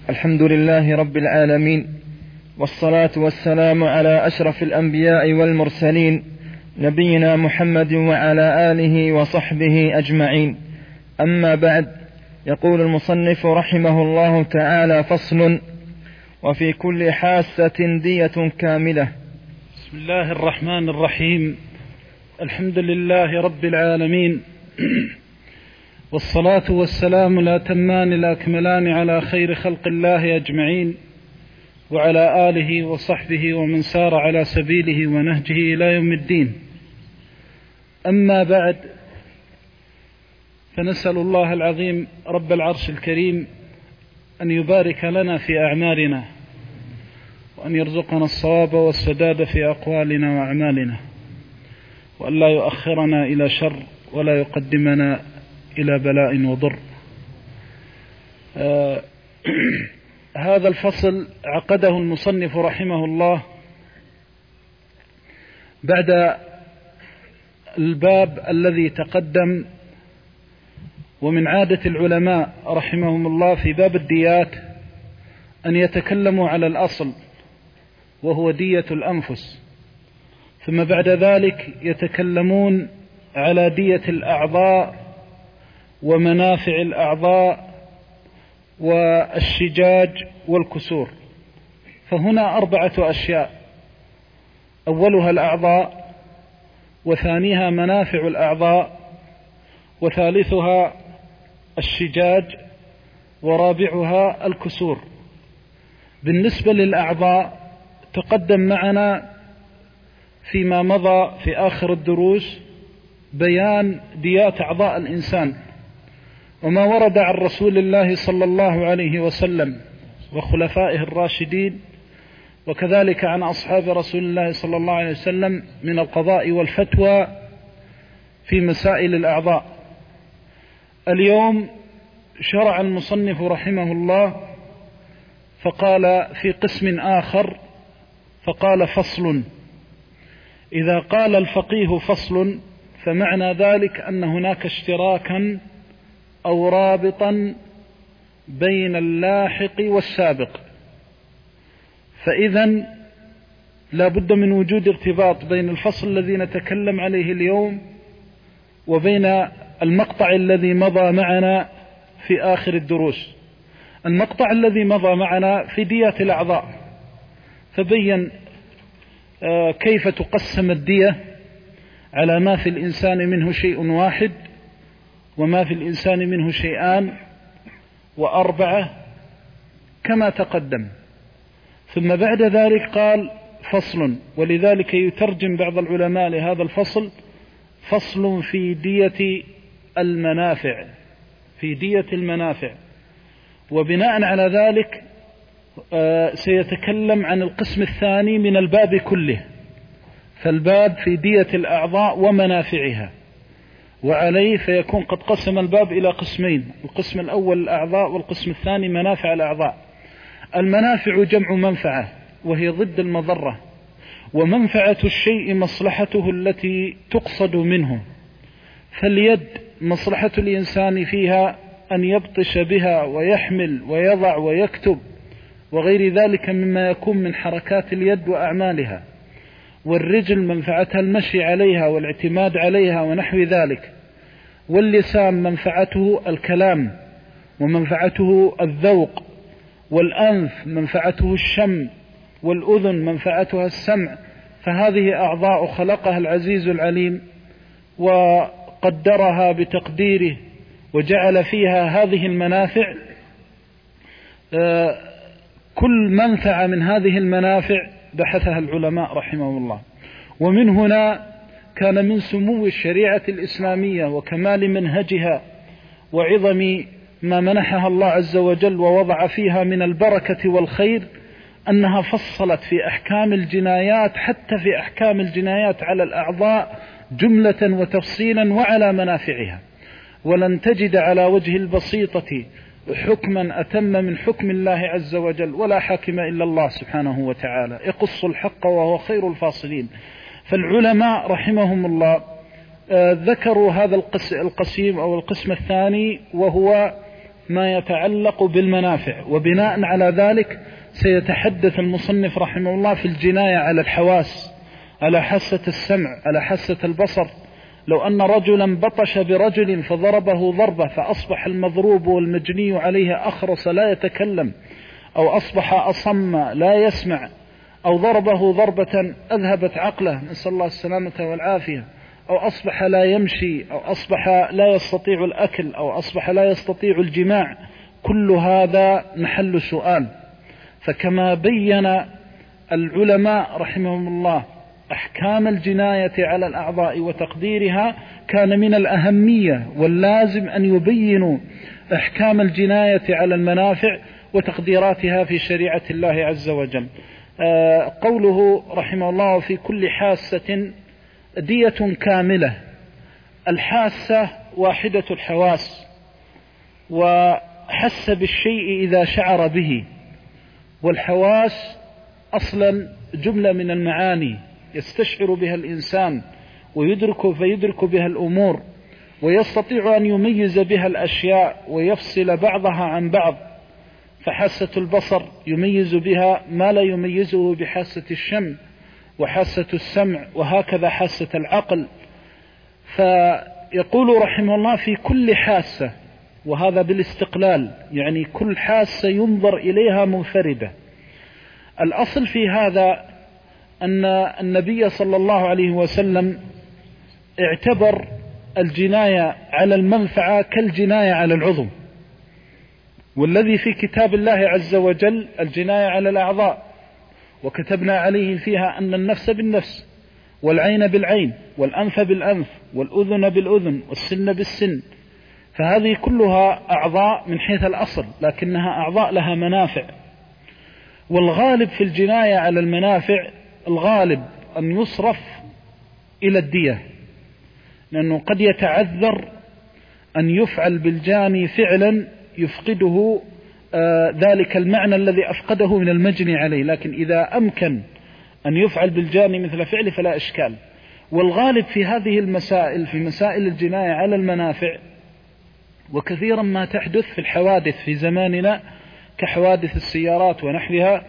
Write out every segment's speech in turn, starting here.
الحمد لله رب العالمين، والصلاة والسلام على أشرف الأنبياء والمرسلين، نبينا محمد وعلى آله وصحبه أجمعين. أما بعد، يقول المصنف رحمه الله تعالى: فصل: وفي كل حاسة دية كاملة. بسم الله الرحمن الرحيم. الحمد لله رب العالمين، والصلاة والسلام الأتمان الأكملان على خير خلق الله أجمعين، وعلى آله وصحبه ومن سار على سبيله ونهجه إلى يوم الدين. أما بعد، فنسأل الله العظيم رب العرش الكريم أن يبارك لنا في أعمالنا، وأن يرزقنا الصواب والسداد في أقوالنا وأعمالنا، وأن لا يؤخرنا إلى شر ولا يقدمنا إلى بلاء وضر. هذا الفصل عقده المصنف رحمه الله بعد الباب الذي تقدم. ومن عادة العلماء رحمهم الله في باب الديات أن يتكلموا على الأصل، وهو دية الأنفس، ثم بعد ذلك يتكلمون على دية الأعضاء ومنافع الأعضاء والشجاج والكسور. فهنا 4 أشياء: أولها الأعضاء، وثانيها منافع الأعضاء، وثالثها الشجاج، ورابعها الكسور. بالنسبة للأعضاء تقدم معنا فيما مضى في آخر الدروس بيان ديات أعضاء الإنسان، وما ورد عن رسول الله صلى الله عليه وسلم وخلفائه الراشدين، وكذلك عن أصحاب رسول الله صلى الله عليه وسلم من القضاء والفتوى في مسائل الأعضاء. اليوم شرع المصنف رحمه الله فقال في قسم آخر، فقال: فصل. إذا قال الفقيه فصل فمعنى ذلك أن هناك اشتراكا أو رابطا بين اللاحق والسابق، فإذا لا بد من وجود ارتباط بين الفصل الذي نتكلم عليه اليوم وبين المقطع الذي مضى معنا في آخر الدروس. المقطع الذي مضى معنا في دية الأعضاء، فبين كيف تقسم الدية على ما في الإنسان منه شيء واحد، وما في الإنسان منه شيئان و4 كما تقدم. ثم بعد ذلك قال: فصل. ولذلك يترجم بعض العلماء لهذا الفصل: فصل في دية المنافع، في دية المنافع. وبناء على ذلك سيتكلم عن القسم الثاني من الباب كله، فالباب في دية الأعضاء ومنافعها، وعليه فيكون قد قسم الباب إلى قسمين: القسم الأول الأعضاء، والقسم الثاني منافع الأعضاء. المنافع جمع منفعة، وهي ضد المضرة، ومنفعة الشيء مصلحته التي تقصد منه. فاليد مصلحة الإنسان فيها أن يبطش بها ويحمل ويضع ويكتب وغير ذلك مما يكون من حركات اليد وأعمالها. والرجل منفعتها المشي عليها والاعتماد عليها ونحو ذلك. واللسان منفعته الكلام ومنفعته الذوق. والأنف منفعته الشم، والأذن منفعتها السمع. فهذه أعضاء خلقها العزيز العليم وقدرها بتقديره، وجعل فيها هذه المنافع. كل منفعة من هذه المنافع بحثها العلماء رحمهم الله. ومن هنا كان من سمو الشريعة الإسلامية وكمال منهجها وعظم ما منحها الله عز وجل ووضع فيها من البركة والخير أنها فصلت في أحكام الجنايات، حتى في أحكام الجنايات على الأعضاء جملة وتفصيلا وعلى منافعها. ولن تجد على وجه البسيطة حكما أتم من حكم الله عز وجل، ولا حاكم إلا الله سبحانه وتعالى، يقص الحق وهو خير الفاصلين. فالعلماء رحمهم الله ذكروا هذا القسم أو القسم الثاني، وهو ما يتعلق بالمنافع. وبناء على ذلك سيتحدث المصنف رحمه الله في الجناية على الحواس، على حاسة السمع، على حاسة البصر. لو أن رجلا بطش برجل فضربه ضربة فأصبح المضروب والمجني عليه أخرس لا يتكلم، أو أصبح أصم لا يسمع، أو ضربه ضربة أذهبت عقله، نسأل الله السلامة والعافية، أو أصبح لا يمشي، أو أصبح لا يستطيع الأكل، أو أصبح لا يستطيع الجماع، كل هذا محل سؤال. فكما بين العلماء رحمهم الله أحكام الجناية على الأعضاء وتقديرها، كان من الأهمية واللازم أن يبينوا أحكام الجناية على المنافع وتقديراتها في شريعة الله عز وجل. قوله رحمه الله في كل حاسة دية كاملة. الحاسة واحدة الحواس، وحس بالشيء إذا شعر به، والحواس أصلا جملة من المعاني يستشعر بها الإنسان فيدرك بها الأمور، ويستطيع أن يميز بها الأشياء ويفصل بعضها عن بعض. فحاسة البصر يميز بها ما لا يميزه بحاسة الشم وحاسة السمع، وهكذا حاسة العقل. فيقول رحمه الله في كل حاسة، وهذا بالاستقلال، يعني كل حاسة ينظر إليها منفردة. الأصل في هذا أن النبي صلى الله عليه وسلم اعتبر الجناية على المنفعة كالجناية على العضو، والذي في كتاب الله عز وجل الجناية على الأعضاء، وكتبنا عليه فيها أن النفس بالنفس، والعين بالعين، والأنف بالأنف، والأذن بالأذن، والسن بالسن. فهذه كلها أعضاء من حيث الأصل، لكنها أعضاء لها منافع. والغالب في الجناية على المنافع الغالب أن يصرف إلى الدية، لأنه قد يتعذر أن يفعل بالجاني فعلا يفقده ذلك المعنى الذي أفقده من المجني عليه، لكن إذا أمكن أن يفعل بالجاني مثل فعله فلا إشكال. والغالب في هذه المسائل، في مسائل الجناية على المنافع، وكثيرا ما تحدث في الحوادث في زماننا كحوادث السيارات ونحوها،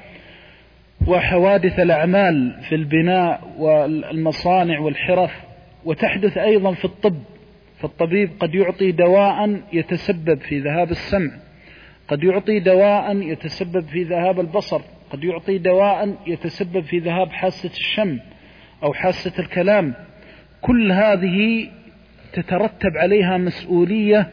وحوادث الأعمال في البناء والمصانع والحرف، وتحدث أيضا في الطب. فالطبيب قد يعطي دواء يتسبب في ذهاب السمع، قد يعطي دواء يتسبب في ذهاب البصر، قد يعطي دواء يتسبب في ذهاب حاسة الشم أو حاسة الكلام. كل هذه تترتب عليها مسؤولية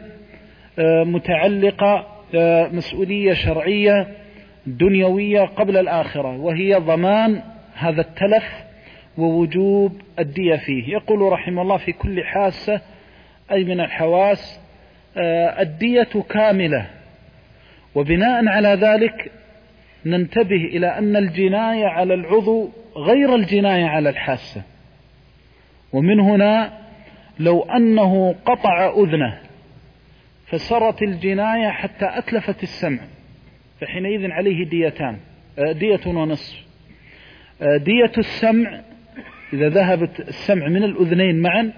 متعلقة، مسؤولية شرعية دنيوية قبل الآخرة، وهي ضمان هذا التلف ووجوب الدية فيه. يقول رحمه الله في كل حاسة أي من الحواس الدية كاملة. وبناء على ذلك ننتبه إلى أن الجناية على العضو غير الجناية على الحاسة. ومن هنا لو أنه قطع أذنه فسرت الجناية حتى أتلفت السمع، فحينئذ عليه دية ونصف. دية السمع إذا ذهبت السمع من الأذنين معا،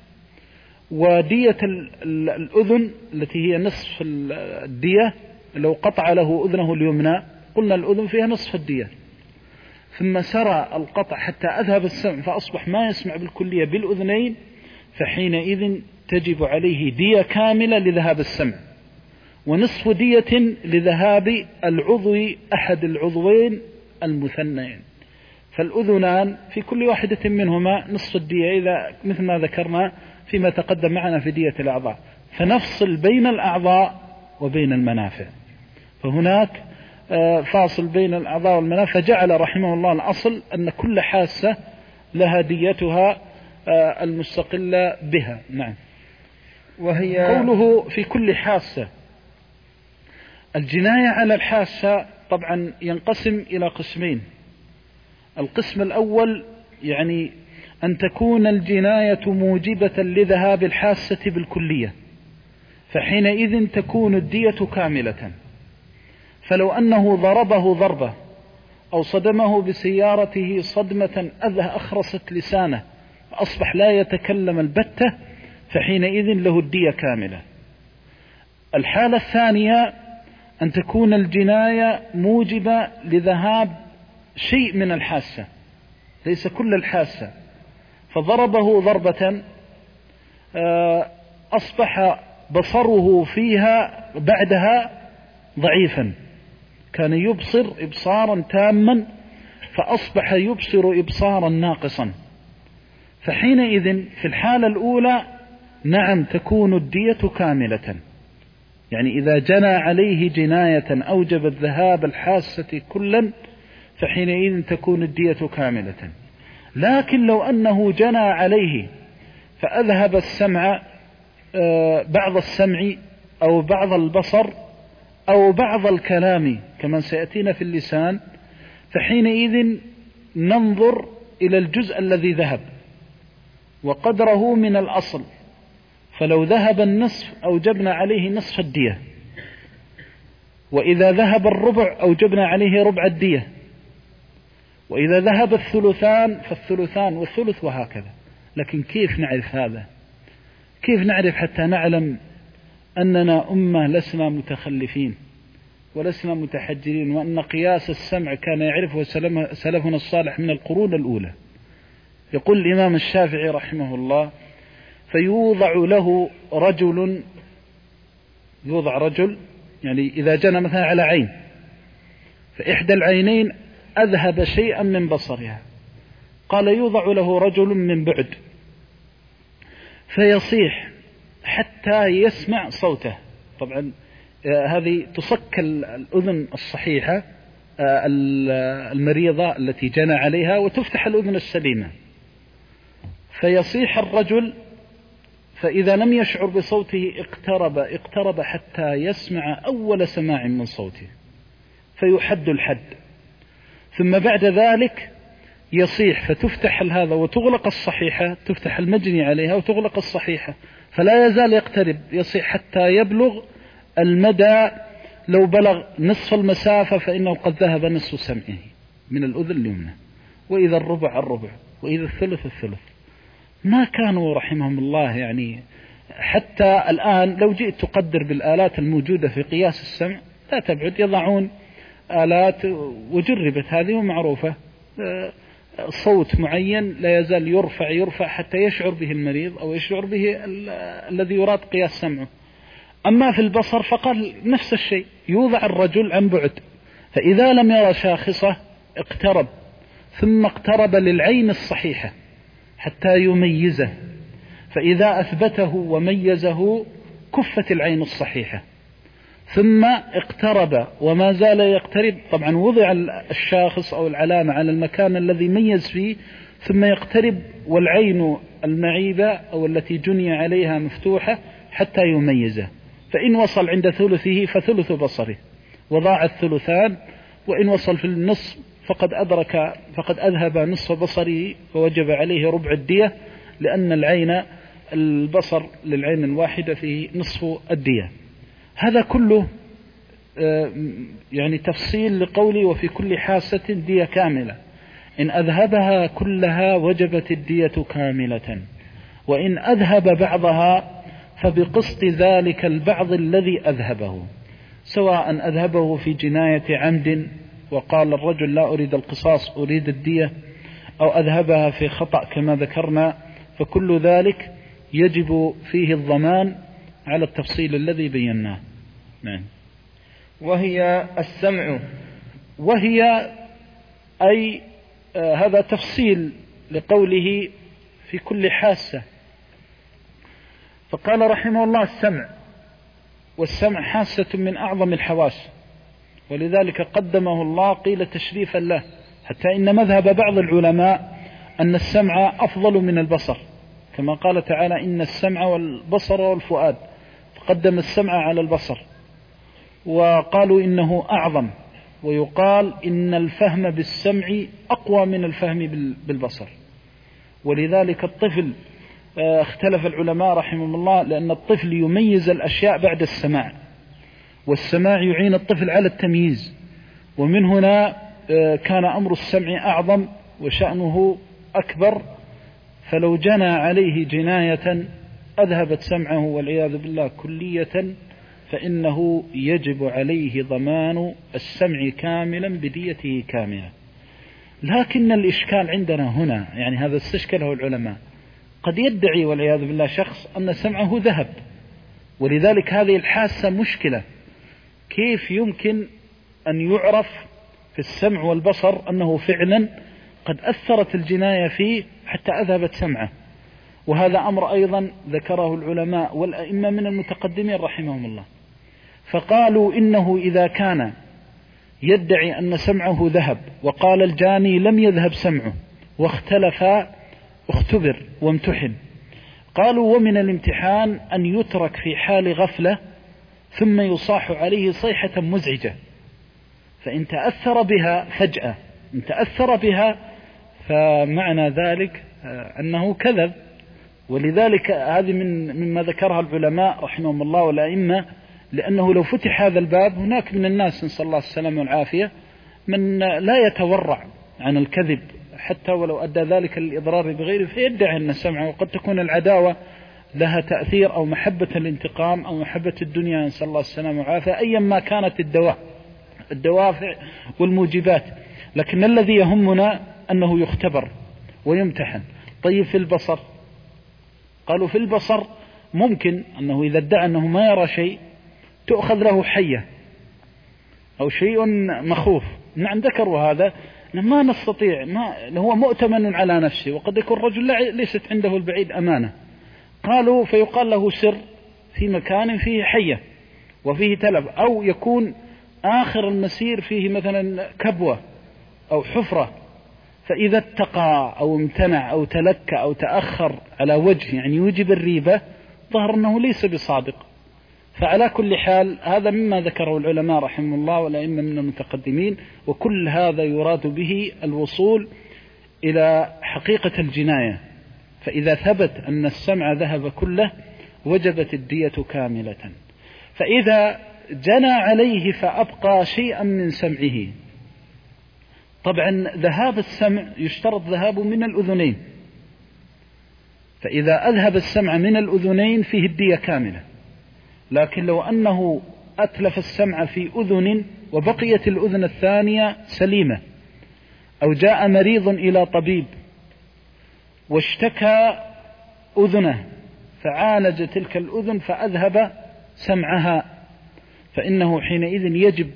ودية الأذن التي هي نصف الدية لو قطع له أذنه اليمنى، قلنا الأذن فيها نصف الدية، ثم سرى القطع حتى أذهب السمع فأصبح ما يسمع بالكلية بالأذنين، فحينئذ تجب عليه دية كاملة لذهاب السمع، ونصف دية لذهاب العضو أحد العضوين المثنين. فالأذنان في كل واحدة منهما نصف الدية، إذا مثل ما ذكرنا فيما تقدم معنا في دية الأعضاء. فنفصل بين الأعضاء وبين المنافع، فهناك فاصل بين الأعضاء والمنافع. فجعل رحمه الله الأصل أن كل حاسة لها ديتها المستقلة بها. نعم. وهي قوله في كل حاسة، الجناية على الحاسة طبعا ينقسم إلى قسمين. القسم الأول يعني أن تكون الجناية موجبة لذهاب الحاسة بالكلية، فحينئذ تكون الدية كاملة. فلو أنه ضربه ضربة أو صدمه بسيارته صدمة أخرست لسانه أصبح لا يتكلم البتة، فحينئذ له الدية كاملة. الحالة الثانية أن تكون الجناية موجبة لذهاب شيء من الحاسة، ليس كل الحاسة، فضربه ضربة أصبح بصره فيها بعدها ضعيفا، كان يبصر إبصارا تاما فأصبح يبصر إبصارا ناقصا، فحينئذ في الحالة الأولى نعم تكون الدية كاملة، يعني إذا جنى عليه جناية أوجبت ذهاب الحاسة كلا فحينئذ تكون الدية كاملة. لكن لو أنه جنى عليه فأذهب السمع، بعض السمع أو بعض البصر أو بعض الكلام كما سيأتينا في اللسان، فحينئذ ننظر إلى الجزء الذي ذهب وقدره من الأصل، فلو ذهب النصف أوجبنا عليه نصف الدية، وإذا ذهب الربع أوجبنا عليه ربع الدية، وإذا ذهب الثلثان فالثلثان والثلث وهكذا. لكن كيف نعرف هذا؟ كيف نعرف حتى نعلم أننا أمة لسنا متخلفين ولسنا متحجرين، وأن قياس السمع كان يعرفه سلفنا الصالح من القرون الأولى؟ يقول الإمام الشافعي رحمه الله: فيوضع له رجل، يوضع رجل يعني إذا جنى مثلا على عين، فإحدى العينين أذهب شيئا من بصرها، قال يوضع له رجل من بعد فيصيح حتى يسمع صوته. طبعا هذه تصك الأذن الصحيحة المريضة التي جنى عليها وتفتح الأذن السليمة، فيصيح الرجل، فإذا لم يشعر بصوته اقترب حتى يسمع أول سماع من صوته فيحد الحد، ثم بعد ذلك يصيح فتفتح هذا وتغلق الصحيحة، تفتح المجني عليها وتغلق الصحيحة، فلا يزال يقترب يصيح حتى يبلغ المدى، لو بلغ نصف المسافة فإنه قد ذهب نصف سمعه من الأذن اليمنى، وإذا الربع الربع، وإذا الثلث الثلث. ما كانوا رحمهم الله يعني حتى الآن لو جئت تقدر بالآلات الموجودة في قياس السمع لا تبعد، يضعون آلات وجربت هذه ومعروفة، صوت معين لا يزال يرفع حتى يشعر به المريض أو يشعر به الذي يراد قياس سمعه. أما في البصر فقال نفس الشيء، يوضع الرجل عن بعد، فإذا لم يرى شاخصة اقترب، ثم اقترب للعين الصحيحة حتى يميزه، فإذا أثبته وميزه كفت العين الصحيحة، ثم اقترب وما زال يقترب، طبعا وضع الشاخص أو العلامة على المكان الذي ميز فيه، ثم يقترب والعين المعيبة أو التي جني عليها مفتوحة حتى يميزه، فإن وصل عند ثلثه فثلث بصره وضاع الثلثان، وإن وصل في النصف فقد أذهب نصف بصره فوجب عليه ربع الدية، لأن العين البصر للعين الواحدة فيه نصف الدية. هذا كله يعني تفصيل لقولي وفي كل حاسة دية كاملة، إن أذهبها كلها وجبت الدية كاملة، وإن أذهب بعضها فبقسط ذلك البعض الذي أذهبه، سواء أذهبه في جناية عمد وقال الرجل لا أريد القصاص أريد الدية، أو أذهبها في خطأ كما ذكرنا، فكل ذلك يجب فيه الضمان على التفصيل الذي بيناه. نعم. وهي السمع، وهي أي هذا تفصيل لقوله في كل حاسة، فقال رحمه الله السمع، والسمع حاسة من أعظم الحواس، ولذلك قدمه الله قيل تشريفا له، حتى إن مذهب بعض العلماء أن السمع أفضل من البصر، كما قال تعالى إن السمع والبصر والفؤاد، فقدم السمع على البصر، وقالوا إنه أعظم، ويقال إن الفهم بالسمع أقوى من الفهم بالبصر. ولذلك الطفل اختلف العلماء رحمهم الله، لأن الطفل يميز الأشياء بعد السماع، والسماع يعين الطفل على التمييز، ومن هنا كان أمر السمع أعظم وشأنه أكبر، فلو جنى عليه جناية أذهبت سمعه والعياذ بالله كلية فإنه يجب عليه ضمان السمع كاملا بديته كاملة. لكن الإشكال عندنا هنا، يعني هذا استشكله العلماء، قد يدعي والعياذ بالله شخص أن سمعه ذهب، ولذلك هذه الحاسة مشكلة. كيف يمكن أن يعرف في السمع والبصر أنه فعلا قد أثرت الجناية فيه حتى أذهبت سمعه؟ وهذا أمر أيضا ذكره العلماء والأئمة من المتقدمين رحمهم الله، فقالوا إنه إذا كان يدعي أن سمعه ذهب وقال الجاني لم يذهب سمعه اختبر وامتحن، قالوا ومن الامتحان أن يترك في حال غفلة ثم يصاح عليه صيحة مزعجة، فإن تأثر بها فجأة، إن تأثر بها فمعنى ذلك أنه كذب. ولذلك هذه مما ذكرها العلماء رحمهم الله والأئمة، لأنه لو فتح هذا الباب هناك من الناس نسأل الله السلامة والعافية من لا يتورع عن الكذب حتى ولو أدى ذلك للإضرار بغيره، فيدعي أن سمعه، وقد تكون العداوة لها تأثير أو محبة الانتقام أو محبة الدنيا نسأل الله السلامة والعافية، أيا ما كانت الدوافع والموجبات. لكن الذي يهمنا أنه يختبر ويمتحن. طيب في البصر، قالوا في البصر ممكن أنه إذا ادعى أنه ما يرى شيء تؤخذ له حية أو شيء مخوف. نعم ذكروا هذا، ما نستطيع، هو مؤتمن على نفسه، وقد يكون الرجل ليست عنده البعيد أمانة. قالوا فيقال له سر في مكان فيه حية وفيه تلف، أو يكون آخر المسير فيه مثلا كبوة أو حفرة، فإذا اتقى أو امتنع أو تلكى أو تأخر على وجه يعني يوجب الريبة، ظهر أنه ليس بصادق. فعلى كل حال هذا مما ذكره العلماء رحمه الله والأئمة من المتقدمين، وكل هذا يراد به الوصول إلى حقيقة الجناية. فإذا ثبت أن السمع ذهب كله وجبت الدية كاملة. فإذا جنى عليه فأبقى شيئا من سمعه، طبعا ذهاب السمع يشترط ذهابه من الأذنين، فإذا أذهب السمع من الأذنين فيه الدية كاملة. لكن لو أنه أتلف السمع في أذن وبقيت الأذن الثانية سليمة، أو جاء مريض إلى طبيب واشتكى أذنه فعالج تلك الأذن فأذهب سمعها، فإنه حينئذ يجب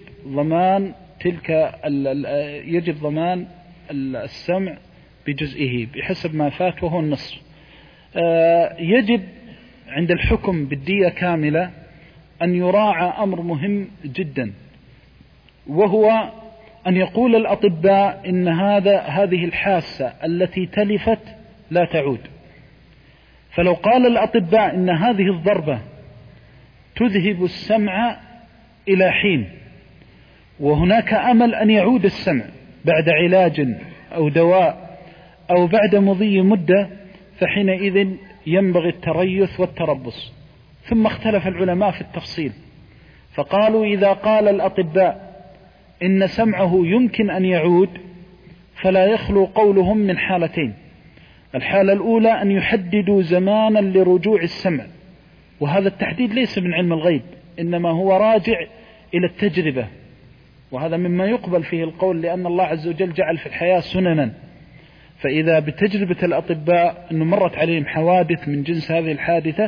ضمان السمع بجزئه بحسب ما فات وهو النصف. يجب عند الحكم بالدية كاملة أن يراعى أمر مهم جدا، وهو أن يقول الأطباء إن هذه الحاسة التي تلفت لا تعود. فلو قال الأطباء إن هذه الضربة تذهب السمع إلى حين، وهناك أمل أن يعود السمع بعد علاج أو دواء أو بعد مضي مدة، فحينئذ ينبغي التريث والتربص. ثم اختلف العلماء في التفصيل، فقالوا إذا قال الأطباء إن سمعه يمكن أن يعود فلا يخلو قولهم من حالتين. الحالة الأولى أن يحددوا زمانا لرجوع السمع، وهذا التحديد ليس من علم الغيب، إنما هو راجع إلى التجربة، وهذا مما يقبل فيه القول، لأن الله عز وجل جعل في الحياة سننا. فإذا بتجربة الأطباء أنه مرت عليهم حوادث من جنس هذه الحادثة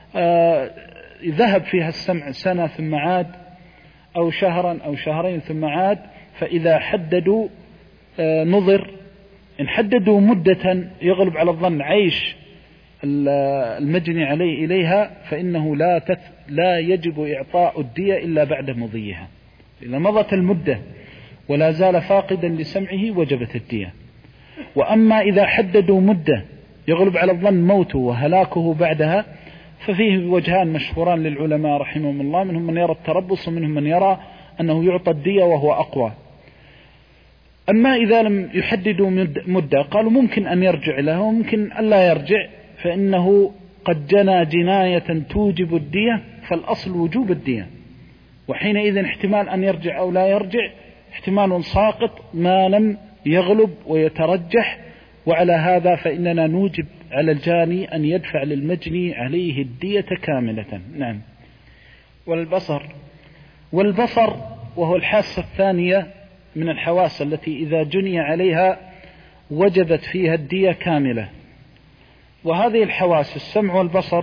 ذهب فيها السمع سنة ثم عاد، أو شهرا أو شهرين ثم عاد، فإذا حددوا نظر، إن حددوا مدة يغلب على الظن عيش المجني عليه إليها، فإنه لا يجب إعطاء الدية إلا بعد مضيها. إذا مضت المدة ولا زال فاقدا لسمعه وجبت الدية. وأما إذا حددوا مدة يغلب على الظن موته وهلاكه بعدها، ففيه وجهان مشهوران للعلماء رحمهم الله، منهم من يرى التربص ومنهم من يرى أنه يعطى الدية وهو أقوى. أما إذا لم يحددوا مدة قالوا ممكن أن يرجع له وممكن أن لا يرجع، فإنه قد جنى جناية توجب الدية، فالأصل وجوب الدية، وحينئذ احتمال أن يرجع أو لا يرجع احتمال ساقط ما لم يغلب ويترجح. وعلى هذا فإننا نوجب على الجاني أن يدفع للمجني عليه الدية كاملة. نعم. والبصر وهو الحاسة الثانية من الحواس التي إذا جني عليها وجبت فيها الدية كاملة. وهذه الحواس السمع والبصر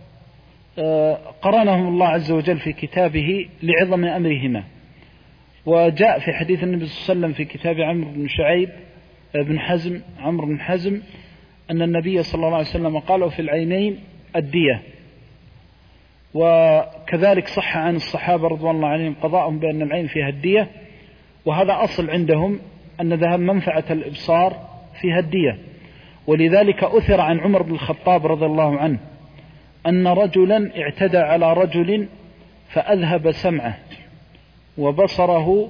قرنهم الله عز وجل في كتابه لعظم أمرهما. وجاء في حديث النبي صلى الله عليه وسلم في كتاب عمرو بن حزم أن النبي صلى الله عليه وسلم قال في العينين الدية. وكذلك صح عن الصحابة رضوان الله عليهم قضاءهم بأن العين فيها الدية، وهذا أصل عندهم أن ذهب منفعة الإبصار فيها الدية. ولذلك أثر عن عمر بن الخطاب رضي الله عنه أن رجلا اعتدى على رجل فأذهب سمعه وبصره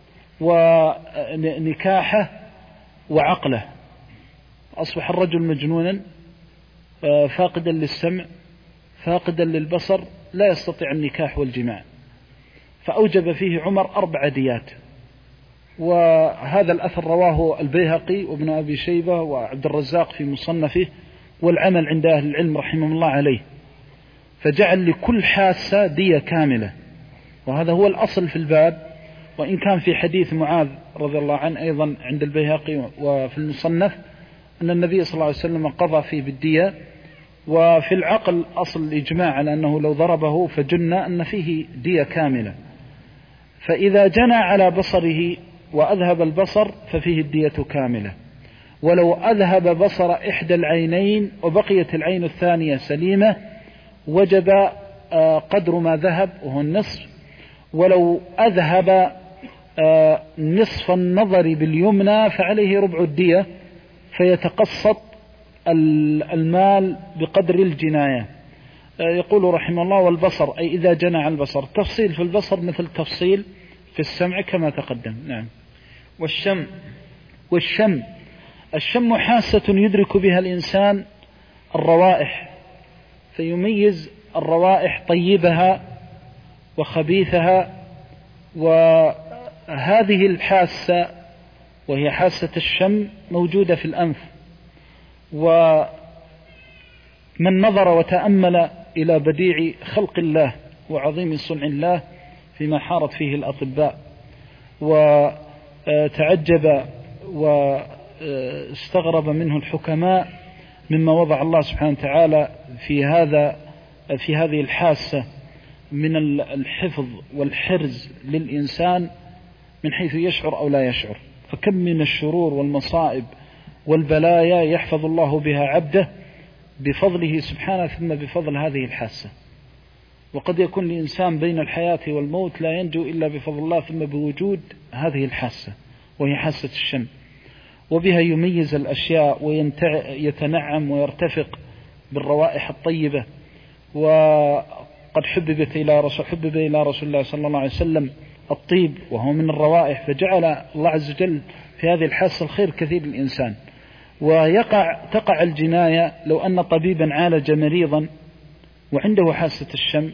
ونكاحه وعقله، أصبح الرجل مجنونا فاقدا للسمع فاقدا للبصر لا يستطيع النكاح والجماع، فأوجب فيه عمر 4 ديات. وهذا الأثر رواه البيهقي وابن أبي شيبة وعبد الرزاق في مصنفه، والعمل عند أهل العلم رحمه الله عليه، فجعل لكل حاسة دية كاملة. وهذا هو الأصل في الباب، وإن كان في حديث معاذ رضي الله عنه أيضا عند البيهقي وفي المصنف أن النبي صلى الله عليه وسلم قضى فيه بالدية. وفي العقل أصل الإجماع على أنه لو ضربه فجن أن فيه دية كاملة. فإذا جنى على بصره وأذهب البصر ففيه الدية كاملة. ولو أذهب بصر إحدى العينين وبقيت العين الثانية سليمة وجب قدر ما ذهب وهو النصف. ولو أذهب نصف النظر باليمنى فعليه ربع الدية، فيتقسط المال بقدر الجناية. يقول رحمه الله والبصر أي إذا جنى على البصر، تفصيل في البصر مثل تفصيل في السمع كما تقدم. نعم. الشم حاسة يدرك بها الإنسان الروائح، فيميز الروائح طيبها وخبيثها. وهذه الحاسة وهي حاسة الشم موجودة في الأنف، ومن نظر وتأمل إلى بديع خلق الله وعظيم صنع الله فيما حارت فيه الأطباء وتعجب واستغرب منه الحكماء مما وضع الله سبحانه وتعالى في هذه الحاسة من الحفظ والحرز للإنسان من حيث يشعر أو لا يشعر. فكم من الشرور والمصائب والبلايا يحفظ الله بها عبده بفضله سبحانه ثم بفضل هذه الحاسة. وقد يكون الإنسان بين الحياة والموت لا ينجو إلا بفضل الله ثم بوجود هذه الحاسة وهي حاسة الشم، وبها يميز الأشياء ويتنعم ويرتفق بالروائح الطيبة. وقد حبب إلى رسول الله صلى الله عليه وسلم الطيب وهو من الروائح، فجعل الله عز وجل في هذه الحاسة الخير كثير للإنسان. تقع الجناية لو أن طبيبا عالج مريضا وعنده حاسة الشم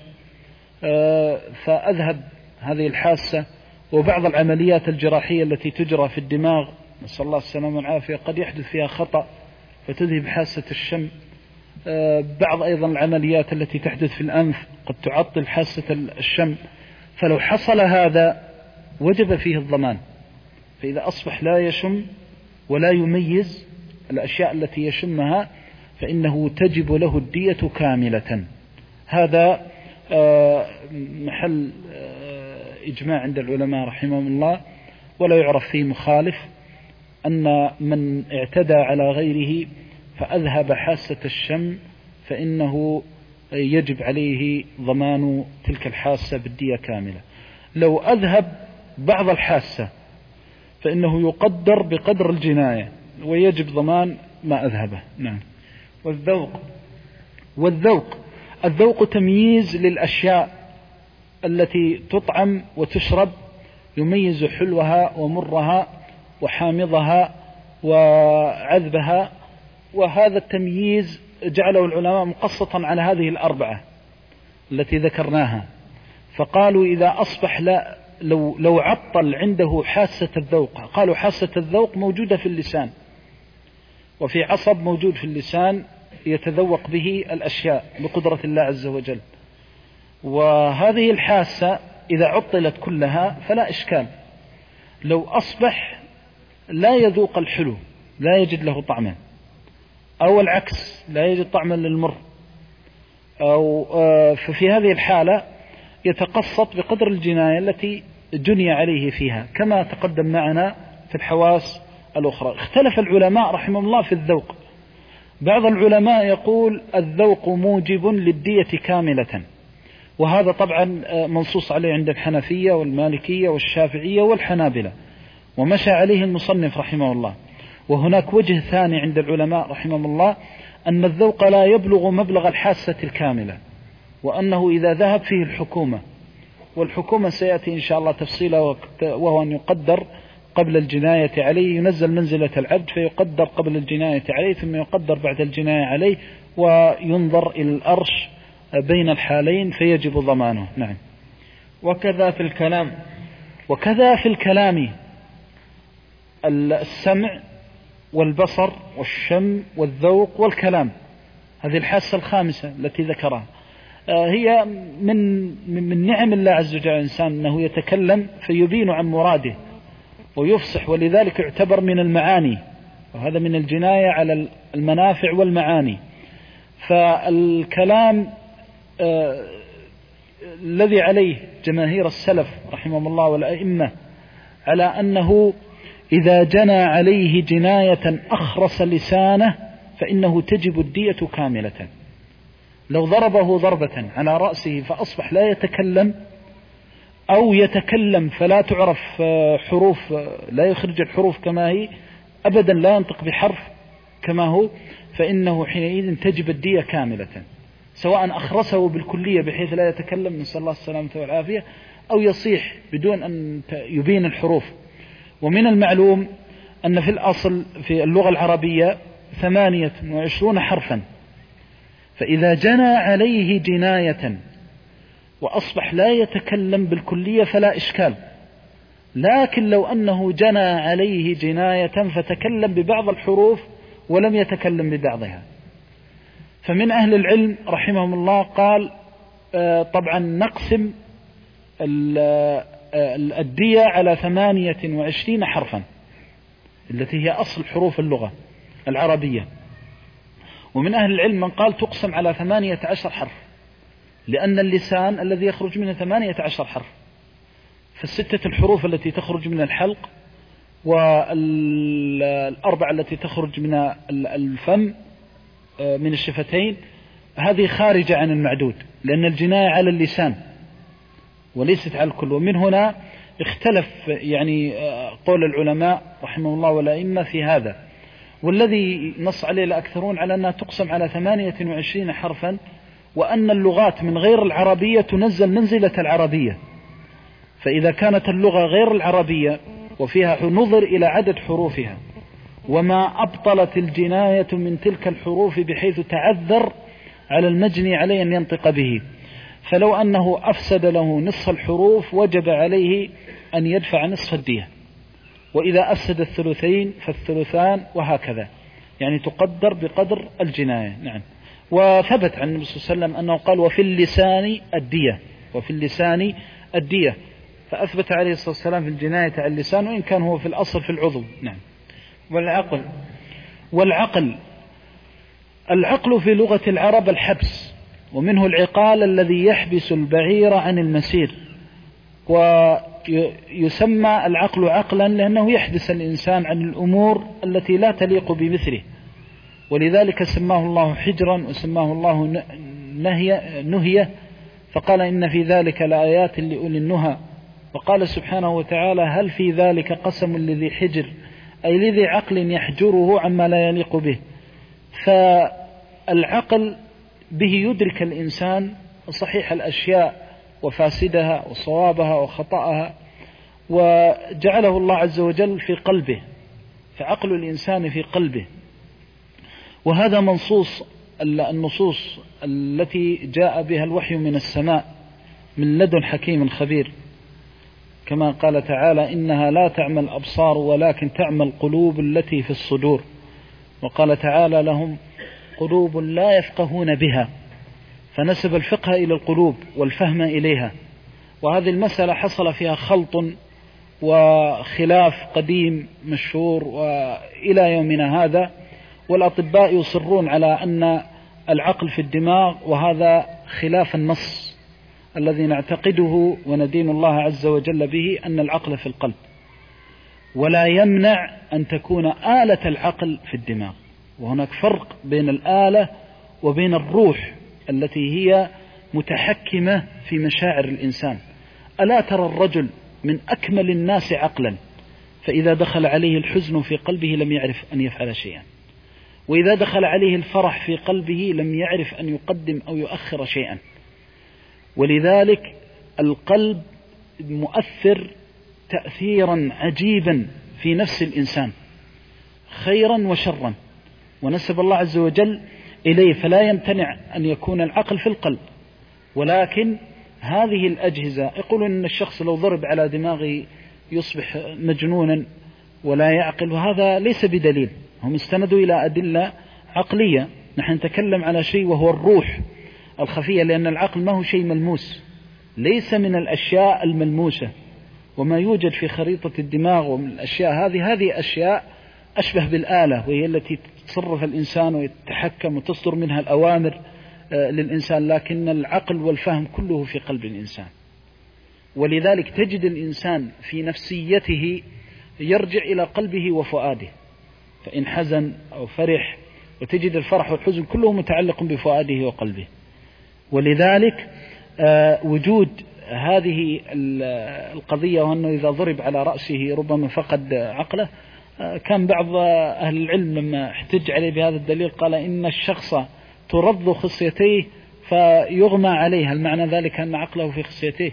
فأذهب هذه الحاسة. وبعض العمليات الجراحية التي تجرى في الدماغ نسأل الله السلامة والعافية قد يحدث فيها خطأ فتذهب حاسة الشم. بعض أيضا العمليات التي تحدث في الأنف قد تعطل حاسة الشم. فلو حصل هذا وجب فيه الضمان. فإذا أصبح لا يشم ولا يميز الأشياء التي يشمها فإنه تجب له الدية كاملة. هذا محل إجماع عند العلماء رحمهم الله، ولا يعرف فيه مخالف أن من اعتدى على غيره فأذهب حاسة الشم فإنه يجب عليه ضمان تلك الحاسة بالدية كاملة. لو أذهب بعض الحاسة فإنه يقدر بقدر الجناية ويجب ضمان ما أذهبه. نعم. الذوق تمييز للأشياء التي تطعم وتشرب، يميز حلوها ومرها وحامضها وعذبها. وهذا التمييز جعله العلماء مقسطا على هذه الأربعة التي ذكرناها. فقالوا إذا أصبح لو عطل عنده حاسة الذوق، قالوا حاسة الذوق موجودة في اللسان، وفي عصب موجود في اللسان يتذوق به الأشياء بقدرة الله عز وجل. وهذه الحاسة إذا عطلت كلها فلا إشكال. لو أصبح لا يذوق الحلو، لا يجد له طعما، أو العكس لا يجد طعما للمر، أو ففي هذه الحالة يتقسط بقدر الجناية التي جني عليه فيها، كما تقدم معنا في الحواس الأخرى. اختلف العلماء رحمهم الله في الذوق. بعض العلماء يقول الذوق موجب للدية كاملة، وهذا طبعا منصوص عليه عند الحنفية والمالكية والشافعية والحنابلة، ومشى عليه المصنف رحمه الله. وهناك وجه ثاني عند العلماء رحمهم الله، أن الذوق لا يبلغ مبلغ الحاسة الكاملة، وأنه إذا ذهب فيه الحكومة، والحكومة سيأتي إن شاء الله تفصيله، وهو أن يقدر قبل الجناية عليه، ينزل منزلة العبد فيقدر قبل الجناية عليه، ثم يقدر بعد الجناية عليه، وينظر إلى الأرش بين الحالين فيجب ضمانه. نعم. وكذا في الكلام. وكذا في الكلام السمع والبصر والشم والذوق والكلام، هذه الحاسة الخامسة التي ذكرها، هي من نعم الله عز وجل على الإنسان أنه يتكلم فيبين عن مراده ويفصح، ولذلك يعتبر من المعاني، وهذا من الجناية على المنافع والمعاني. فالكلام الذي عليه جماهير السلف رحمهم الله والأئمة على أنه إذا جنى عليه جناية أخرس لسانه فإنه تجب الدية كاملة. لو ضربه ضربة على رأسه فأصبح لا يتكلم، أو يتكلم فلا تعرف حروف، لا يخرج الحروف كما هي أبدا، لا ينطق بحرف كما هو، فإنه حينئذ تجب الدية كاملة، سواء أخرسه بالكلية بحيث لا يتكلم، نسأل الله السلامة والعافية، أو يصيح بدون أن يبين الحروف. ومن المعلوم أن في الأصل في اللغة العربية 28 حرفا، فإذا جنى عليه جناية وأصبح لا يتكلم بالكلية فلا إشكال. لكن لو أنه جنى عليه جناية فتكلم ببعض الحروف ولم يتكلم ببعضها، فمن أهل العلم رحمهم الله قال طبعا نقسم الدية على 28 حرفا التي هي أصل حروف اللغة العربية. ومن أهل العلم من قال تقسم على 18 حرف، لأن اللسان الذي يخرج منه 18 حرف، فالستة الحروف التي تخرج من الحلق والأربعة التي تخرج من الفم من الشفتين هذه خارجة عن المعدود، لأن الجناية على اللسان وليست على الكل. ومن هنا اختلف يعني قول العلماء رحمه الله والأئمة في هذا، والذي نص عليه الأكثرون على أنها تقسم على 28 حرفا، وأن اللغات من غير العربية تنزل منزلة العربية. فإذا كانت اللغة غير العربية وفيها نظر إلى عدد حروفها، وما أبطلت الجناية من تلك الحروف بحيث تعذر على المجني عليه أن ينطق به، فلو أنه أفسد له نصف الحروف وجب عليه أن يدفع نصف الدية، وإذا أفسد الثلثين فالثلثان، وهكذا، يعني تقدر بقدر الجناية. نعم. وثبت عن النبي صلى الله عليه وسلم أنه قال وفي اللسان الدية، وفي اللسان الدية، فأثبت عليه الصلاة والسلام في الجناية على اللسان، وإن كان هو في الأصل في العضو. نعم. العقل في لغة العرب الحبس، ومنه العقال الذي يحبس البعير عن المسير، ويسمى العقل عقلا لأنه يحبس الإنسان عن الأمور التي لا تليق بمثله، ولذلك سماه الله حجرا وسماه الله نهية، فقال إن في ذلك لآيات لأولي النهى. وقال سبحانه وتعالى هل في ذلك قسم لذي حجر، أي لذي عقل يحجره عما لا يليق به. فالعقل به يدرك الإنسان صحيح الأشياء وفاسدها وصوابها وخطأها، وجعله الله عز وجل في قلبه، فعقل الإنسان في قلبه. وهذا النصوص التي جاء بها الوحي من السماء من لدن حكيم خبير، كما قال تعالى إنها لا تعمى الأبصار ولكن تعمى القلوب التي في الصدور. وقال تعالى لهم قلوب لا يفقهون بها. فنسب الفقه إلى القلوب والفهم إليها، وهذه المسألة حصل فيها خلط وخلاف قديم مشهور وإلى يومنا هذا، والأطباء يصرون على أن العقل في الدماغ، وهذا خلاف النص الذي نعتقده وندين الله عز وجل به، أن العقل في القلب، ولا يمنع أن تكون آلة العقل في الدماغ. وهناك فرق بين الآلة وبين الروح التي هي متحكمة في مشاعر الإنسان. ألا ترى الرجل من أكمل الناس عقلا، فإذا دخل عليه الحزن في قلبه لم يعرف أن يفعل شيئا، وإذا دخل عليه الفرح في قلبه لم يعرف أن يقدم أو يؤخر شيئا. ولذلك القلب مؤثر تأثيرا عجيبا في نفس الإنسان خيرا وشرا، ونسب الله عز وجل إليه، فلا يمتنع أن يكون العقل في القلب. ولكن هذه الأجهزة يقولون أن الشخص لو ضرب على دماغه يصبح مجنونا ولا يعقل، وهذا ليس بدليل. هم استندوا إلى أدلة عقلية، نحن نتكلم على شيء وهو الروح الخفية، لأن العقل ما هو شيء ملموس، ليس من الأشياء الملموسة. وما يوجد في خريطة الدماغ ومن الأشياء هذه أشياء أشبه بالآلة، وهي التي تصرف الإنسان ويتحكم وتصدر منها الأوامر للإنسان، لكن العقل والفهم كله في قلب الإنسان. ولذلك تجد الإنسان في نفسيته يرجع إلى قلبه وفؤاده، فإن حزن أو فرح، وتجد الفرح والحزن كله متعلق بفؤاده وقلبه. ولذلك وجود هذه القضية، وأنه إذا ضرب على رأسه ربما فقد عقله، كان بعض أهل العلم لما احتج عليه بهذا الدليل قال إن الشخص ترض خصيتيه فيغمى عليها، المعنى ذلك أن عقله في خصيتيه.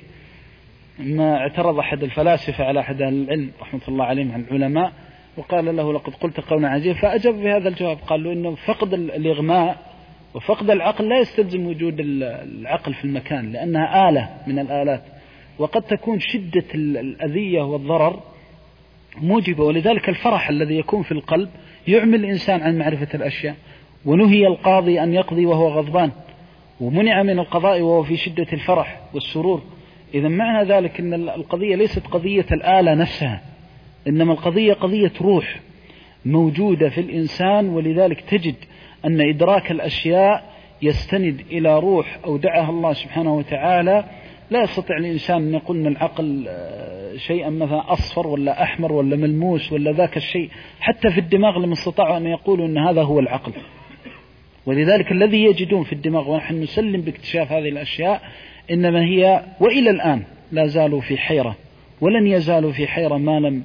ما اعترض أحد الفلاسفة على أحد أهل العلم رحمة الله عليهم عن العلماء، وقال له لقد قلت قولا عجيبا، فأجاب بهذا الجواب، قال له إنه فقد الإغماء وفقد العقل لا يستلزم وجود العقل في المكان، لأنها آلة من الآلات، وقد تكون شدة الأذية والضرر موجبة. ولذلك الفرح الذي يكون في القلب يعمل الإنسان عن معرفة الأشياء، ونهي القاضي أن يقضي وهو غضبان، ومنع من القضاء وهو في شدة الفرح والسرور. إذا معنى ذلك أن القضية ليست قضية الآلة نفسها، إنما القضية قضية روح موجودة في الإنسان. ولذلك تجد أن إدراك الأشياء يستند إلى روح أودعها الله سبحانه وتعالى. لا يستطيع الإنسان أن يقول أن العقل شيئا مثلا أصفر ولا أحمر ولا ملموس ولا ذاك الشيء، حتى في الدماغ لم يستطيعوا أن يقولوا أن هذا هو العقل. ولذلك الذي يجدون في الدماغ، ونحن نسلم باكتشاف هذه الأشياء، إنما هي وإلى الآن لا زالوا في حيرة، ولن يزالوا في حيرة ما لم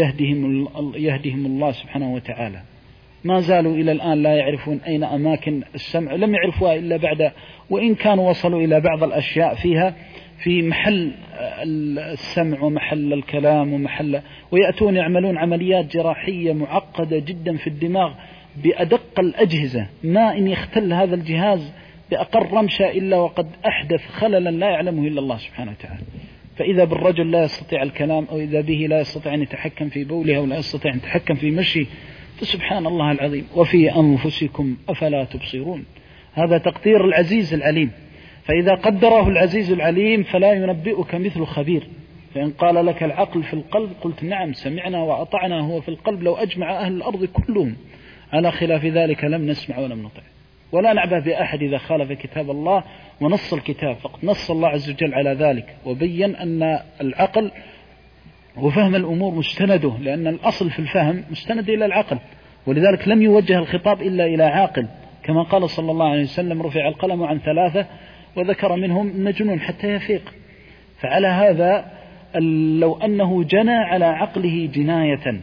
يهدهم الله سبحانه وتعالى. ما زالوا إلى الآن لا يعرفون أين أماكن السمع، لم يعرفوها إلا بعد، وإن كانوا وصلوا إلى بعض الأشياء فيها في محل السمع ومحل الكلام ويأتون يعملون عمليات جراحية معقدة جدا في الدماغ بأدق الأجهزة، ما إن يختل هذا الجهاز بأقل رمشة إلا وقد أحدث خللا لا يعلمه إلا الله سبحانه وتعالى. فإذا بالرجل لا يستطيع الكلام، أو إذا به لا يستطيع أن يتحكم في بوله، أو لا يستطيع أن يتحكم في مشي، فسبحان الله العظيم. وفي أنفسكم أفلا تبصرون، هذا تقدير العزيز العليم. فإذا قدره العزيز العليم فلا ينبئك مثل خبير. فإن قال لك العقل في القلب قلت نعم سمعنا وأطعنا، هو في القلب لو أجمع أهل الأرض كلهم على خلاف ذلك لم نسمع ولم نطع. ولا نعبه بأحد إذا خالف كتاب الله ونص الكتاب، فقد نص الله عز وجل على ذلك، وبين أن العقل وفهم الأمور مستنده، لأن الأصل في الفهم مستند إلى العقل. ولذلك لم يوجه الخطاب إلا إلى عاقل، كما قال صلى الله عليه وسلم رفع القلم عن 3 وذكر منهم مجنون حتى يفيق. فعلى هذا لو أنه جنى على عقله جناية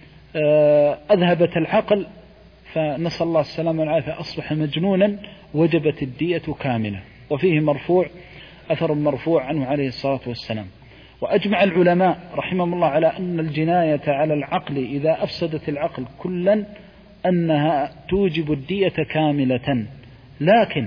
أذهبت العقل، فنسأل الله السلامة والعافية، أصبح مجنونا وجبت الدية كاملة. وفيه مرفوع أثر مرفوع عنه عليه الصلاة والسلام. وأجمع العلماء رحمهم الله على أن الجناية على العقل إذا أفسدت العقل كلا أنها توجب الدية كاملة. لكن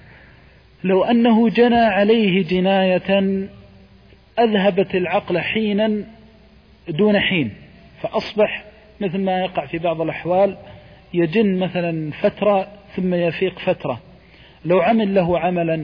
لو أنه جنى عليه جناية أذهبت العقل حينا دون حين، فأصبح مثل ما يقع في بعض الأحوال، يجن مثلا فترة ثم يفيق فترة، لو عمل له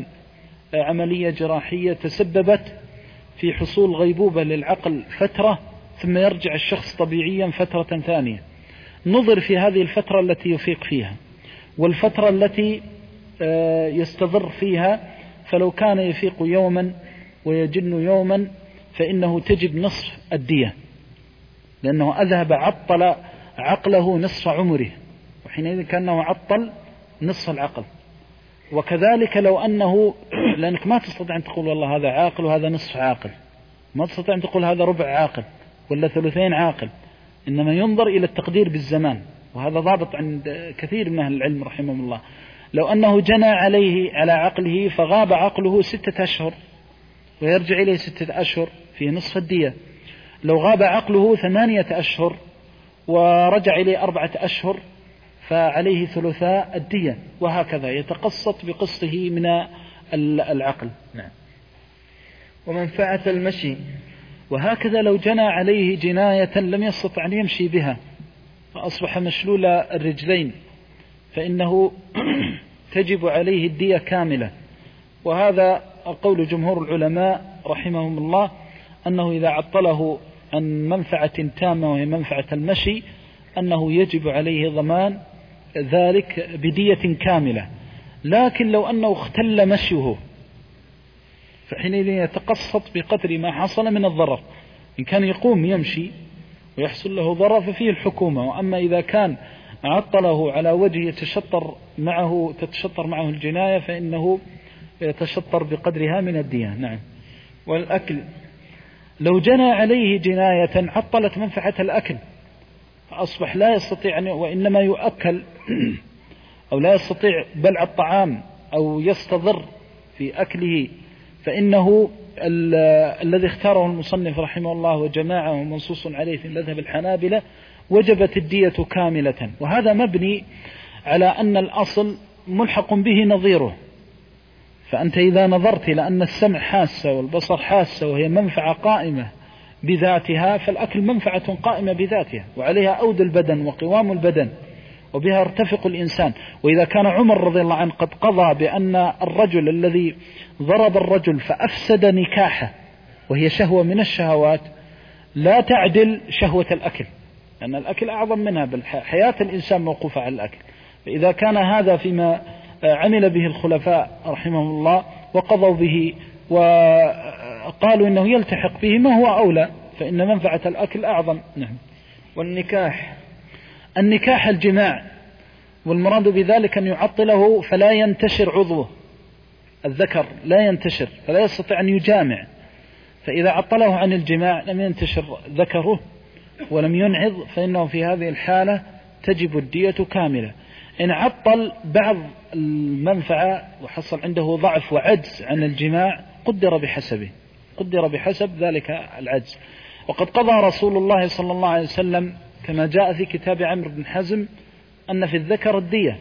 عملية جراحية تسببت في حصول غيبوبة للعقل فترة ثم يرجع الشخص طبيعيا فترة ثانية، نظر في هذه الفترة التي يفيق فيها والفترة التي يستضر فيها، فلو كان يفيق يوما ويجن يوما فإنه تجب نصف الدية، لأنه أذهب عطل عقله نصف عمره، وحينئذ كأنه عطل نصف العقل. وكذلك لو أنه لأنك ما تستطيع أن تقول والله هذا عاقل وهذا نصف عاقل، ما تستطيع أن تقول هذا ربع عاقل ولا ثلثين عاقل، إنما ينظر إلى التقدير بالزمان، وهذا ضابط عند كثير من أهل العلم رحمهم الله. لو أنه جنى على عقله فغاب عقله 6 أشهر ويرجع إليه 6 أشهر في نصف الدية، لو غاب عقله 8 أشهر ورجع إليه 4 أشهر فعليه ثلثاء الدية، وهكذا يتقسط بقسطه من العقل. نعم. ومنفعة المشي، وهكذا لو جنى عليه جناية لم يستطع أن يمشي بها فأصبح مشلول الرجلين فإنه تجب عليه الدية كاملة، وهذا قول جمهور العلماء رحمهم الله أنه إذا عطله عن منفعة تامة وهي منفعة المشي أنه يجب عليه ضمان ذلك بدية كاملة. لكن لو أنه اختل مشيه فحينئذ يتقسط بقدر ما حصل من الضرر، إن كان يقوم يمشي ويحصل له ضرر ففيه الحكومة، وأما إذا كان عطله على وجه تتشطر معه الجناية فإنه يتشطر بقدرها من الدية. نعم. والأكل، لو جنى عليه جناية عطلت منفعة الأكل فأصبح لا يستطيع وإنما يؤكل أو لا يستطيع بلع الطعام أو يستضر في أكله، فإنه الذي اختاره المصنف رحمه الله وجماعة ومنصوص عليه في مذهب الحنابلة وجبت الدية كاملة، وهذا مبني على أن الأصل ملحق به نظيره. فأنت إذا نظرت لأن السمع حاسة والبصر حاسة وهي منفعة قائمة بذاتها، فالأكل منفعة قائمة بذاتها وعليها أود البدن وقوام البدن وبها ارتفق الإنسان. وإذا كان عمر رضي الله عنه قد قضى بأن الرجل الذي ضرب الرجل فأفسد نكاحه وهي شهوة من الشهوات لا تعدل شهوة الأكل، لأن الأكل أعظم منها، بل حياة الإنسان موقوفة على الأكل. فإذا كان هذا فيما عمل به الخلفاء رحمهم الله وقضوا به وقالوا إنه يلتحق به ما هو أولى، فإن منفعة الأكل أعظم. نعم. النكاح الجماع، والمراد بذلك أن يعطله فلا ينتشر عضوه، الذكر لا ينتشر فلا يستطيع أن يجامع، فإذا عطله عن الجماع لم ينتشر ذكره ولم ينعض فإنه في هذه الحالة تجب الدية كاملة. إن عطل بعض المنفعة وحصل عنده ضعف وعجز عن الجماع قدر بحسب ذلك العجز. وقد قضى رسول الله صلى الله عليه وسلم كما جاء في كتاب عمرو بن حزم أن في الذكر الدية،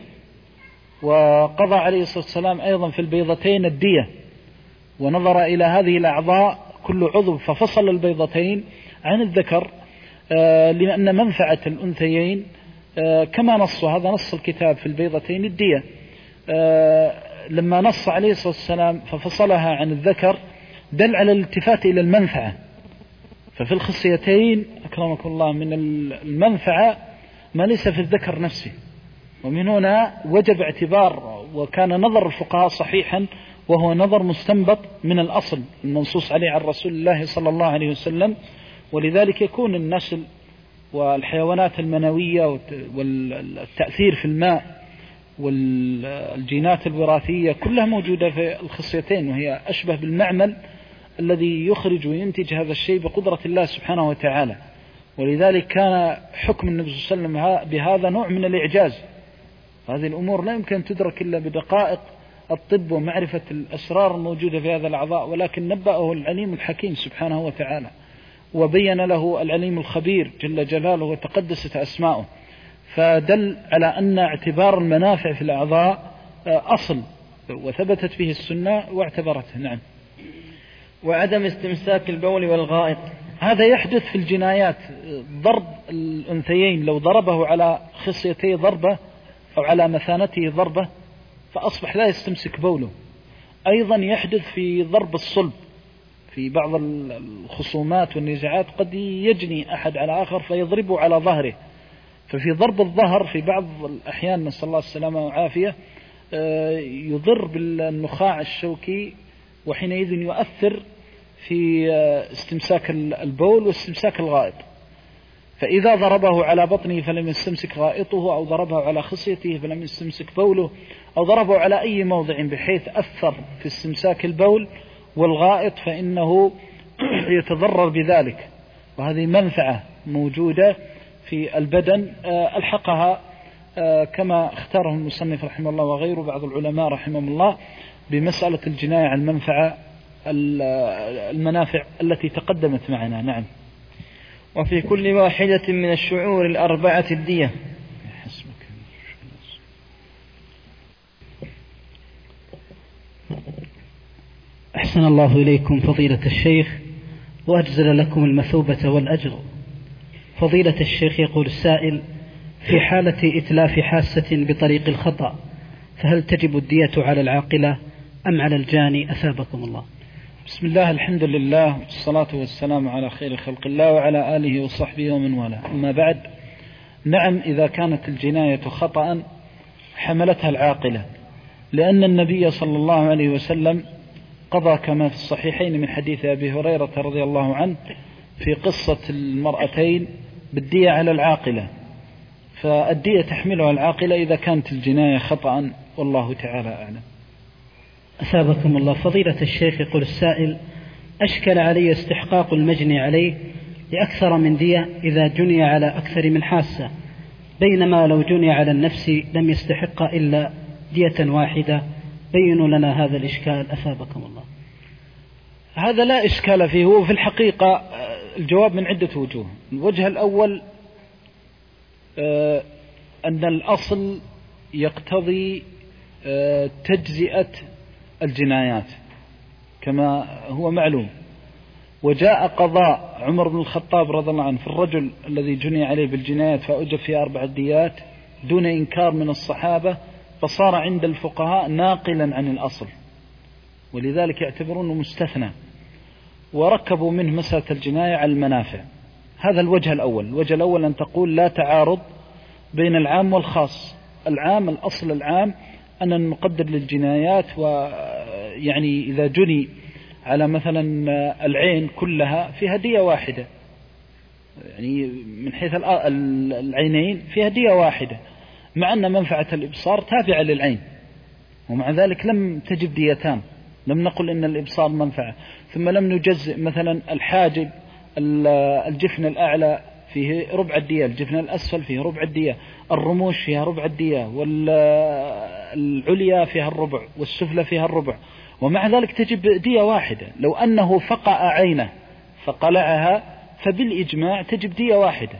وقضى عليه الصلاة والسلام أيضا في البيضتين الدية، ونظر إلى هذه الأعضاء كل عضو ففصل البيضتين عن الذكر، لأن منفعة الأنثيين كما نص هذا نص الكتاب في البيضتين الدية، لما نص عليه الصلاة والسلام ففصلها عن الذكر دل على الالتفات إلى المنفعة. ففي الخصيتين أكرمكم الله من المنفعة ما ليس في الذكر نفسه، ومن هنا وجب اعتبار، وكان نظر الفقهاء صحيحا وهو نظر مستنبط من الأصل المنصوص عليه عن رسول الله صلى الله عليه وسلم. ولذلك يكون النسل والحيوانات المنوية والتأثير في الماء والجينات الوراثية كلها موجودة في الخصيتين، وهي أشبه بالمعمل الذي يخرج وينتج هذا الشيء بقدرة الله سبحانه وتعالى. ولذلك كان حكم النبي صلى الله عليه وسلم بهذا نوع من الإعجاز. هذه الأمور لا يمكن تدرك إلا بدقائق الطب ومعرفة الأسرار الموجودة في هذا الأعضاء، ولكن نبأه العليم الحكيم سبحانه وتعالى وبين له العليم الخبير جل جلاله وتقدست أسماؤه، فدل على أن اعتبار المنافع في الأعضاء أصل وثبتت به السنة واعتبرته. نعم. وعدم استمساك البول والغائط، هذا يحدث في الجنايات، ضرب الأنثيين لو ضربه على خصيته ضربة أو على مثانته ضربة فأصبح لا يستمسك بوله. أيضا يحدث في ضرب الصلب، في بعض الخصومات والنزاعات قد يجني أحد على آخر فيضربه على ظهره، ففي ضرب الظهر في بعض الأحيان نسأل الله السلامة والعافية يضر بالنخاع الشوكي، وحينئذ يؤثر في استمساك البول واستمساك الغائط. فإذا ضربه على بطنه فلم يستمسك غائطه، أو ضربه على خصيته فلم يستمسك بوله، أو ضربه على أي موضع بحيث أثر في استمساك البول والغائط، فإنه يتضرر بذلك. وهذه منفعة موجودة في البدن ألحقها كما اختاره المصنف رحمه الله وغيره بعض العلماء رحمهم الله بمسألة الجناية عن المنافع التي تقدمت معنا. نعم. وفي كل واحدة من الشعور الأربعة الدية. أحسن الله إليكم فضيلة الشيخ وأجزل لكم المثوبة والأجر. فضيلة الشيخ، يقول السائل: في حالة إتلاف حاسة بطريق الخطأ فهل تجب الدية على العاقلة أم على الجاني؟ أثابكم الله. بسم الله، الحمد لله، والصلاة والسلام على خير خلق الله وعلى آله وصحبه ومن والاه. أما بعد، نعم، إذا كانت الجناية خطأ حملتها العاقلة، لأن النبي صلى الله عليه وسلم قضى كما في الصحيحين من حديث أبي هريرة رضي الله عنه في قصة المرأتين بالدية على العاقلة، فالدية تحملها العاقلة إذا كانت الجناية خطأ، والله تعالى أعلم. أثابكم الله. فضيلة الشيخ، يقول السائل: أشكل علي استحقاق المجني عليه لأكثر من دية إذا جني على أكثر من حاسة، بينما لو جني على النفس لم يستحق إلا دية واحدة. بينوا لنا هذا الإشكال أثابكم الله. هذا لا إشكال فيه، وفي الحقيقة الجواب من عدة وجوه. الوجه الأول أن الأصل يقتضي تجزئة الجنايات كما هو معلوم، وجاء قضاء عمر بن الخطاب رضي الله عنه في الرجل الذي جني عليه بالجنايات فأوجب فيه 4 ديات دون إنكار من الصحابة، فصار عند الفقهاء ناقلا عن الأصل، ولذلك يعتبرونه مستثنى، وركبوا منه مسألة الجناية على المنافع. هذا الوجه الأول. الوجه الأول أن تقول لا تعارض بين العام والخاص. العام، الأصل العام أن نقدر للجنايات، ويعني إذا جني على مثلا العين كلها فيها دية واحدة، يعني من حيث العينين فيها دية واحدة، مع أن منفعة الإبصار تابعة للعين، ومع ذلك لم تجب ديتان. لم نقل إن الإبصار منفعة، ثم لم نجزئ مثلا الحاجب الجفن الأعلى فيه ربع الدية، الجفن الأسفل فيه ربع الدية، الرموش فيها ربع الدية، والعليا فيها الربع، والسفلى فيها الربع، ومع ذلك تجب دية واحدة. لو أنه فقأ عينه فقلعها فبالإجماع تجب دية واحدة،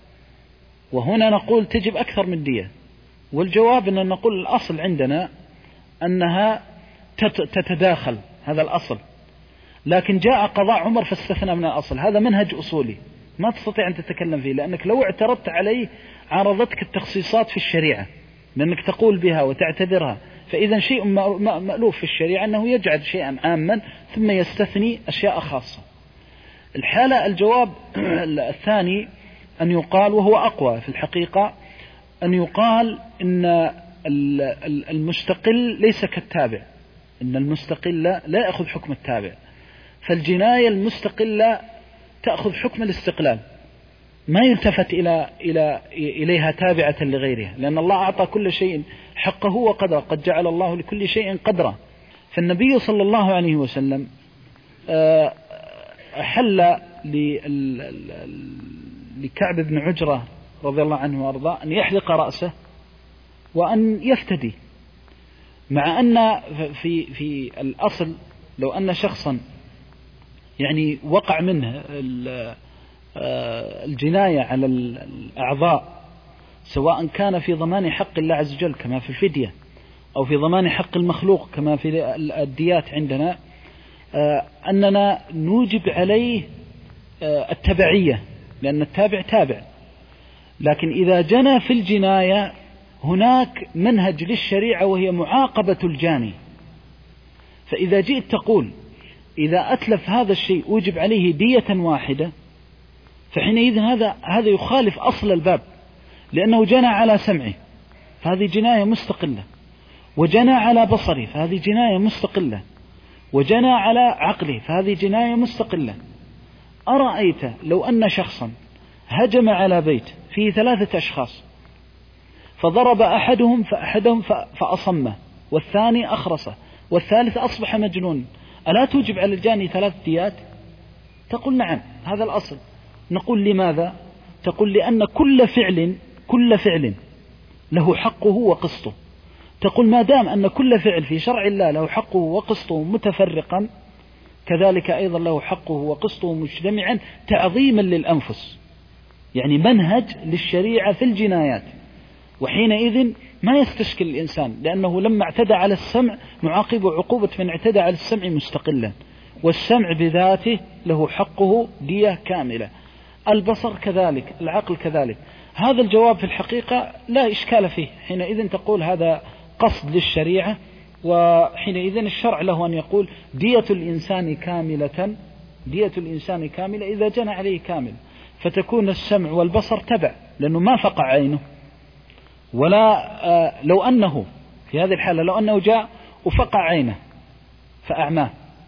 وهنا نقول تجب أكثر من دية. والجواب أن نقول الأصل عندنا أنها تتداخل، هذا الأصل، لكن جاء قضاء عمر فاستثنى من الأصل. هذا منهج أصولي ما تستطيع أن تتكلم فيه، لأنك لو اعترضت عليه عارضتك التخصيصات في الشريعة، لأنك تقول بها وتعتبرها. فإذا شيء مألوف في الشريعة أنه يجعل شيئا عاما ثم يستثني أشياء خاصة. الحالة الجواب الثاني أن يقال، وهو أقوى في الحقيقة، أن يقال إن المستقل ليس كالتابع، إن المستقل لا يأخذ حكم التابع، فالجناية المستقلة تأخذ حكم الاستقلال، ما يلتفت إليها تابعة لغيرها، لأن الله أعطى كل شيء حقه وقدره، قد جعل الله لكل شيء قدره. فالنبي صلى الله عليه وسلم أحل لكعب بن عجرة رضي الله عنه وأرضاه أن يحلق رأسه وأن يفتدي، مع أن في الأصل لو أن شخصا يعني وقع منه الجناية على الأعضاء، سواء كان في ضمان حق الله عز وجل كما في الفدية، أو في ضمان حق المخلوق كما في الديات عندنا، أننا نوجب عليه التبعية، لأن التابع تابع. لكن إذا جنى في الجناية هناك منهج للشريعة وهي معاقبة الجاني. فإذا جئت تقول إذا أتلف هذا الشيء أوجب عليه دية واحدة، فحينئذ هذا يخالف أصل الباب، لأنه جنى على سمعه فهذه جناية مستقلة، وجنى على بصره فهذه جناية مستقلة، وجنى على عقله فهذه جناية مستقلة. أرأيت لو أن شخصا هجم على بيت فيه 3 أشخاص فضرب أحدهم فأصمه، والثاني أخرسه، والثالث أصبح مجنون، ألا توجب على الجاني 3 ديات؟ تقول نعم، هذا الأصل. نقول لماذا؟ تقول لأن كل فعل له حقه وقسطه. تقول ما دام أن كل فعل في شرع الله له حقه وقسطه متفرقا، كذلك أيضا له حقه وقسطه مجتمعا تعظيما للأنفس، يعني منهج للشريعة في الجنايات. وحينئذ ما يستشكل الإنسان، لأنه لما اعتدى على السمع نعاقب عقوبة من اعتدى على السمع مستقلا، والسمع بذاته له حقه دية كاملة، البصر كذلك، العقل كذلك. هذا الجواب في الحقيقة لا إشكال فيه. حينئذ تقول هذا قصد للشريعة، وحينئذ الشرع له أن يقول دية الإنسان كاملة إذا جنى عليه كامل، فتكون السمع والبصر تبع، لأنه ما فقع عينه. ولا لو أنه في هذه الحالة لو أنه جاء وفقع عينه فأعماه،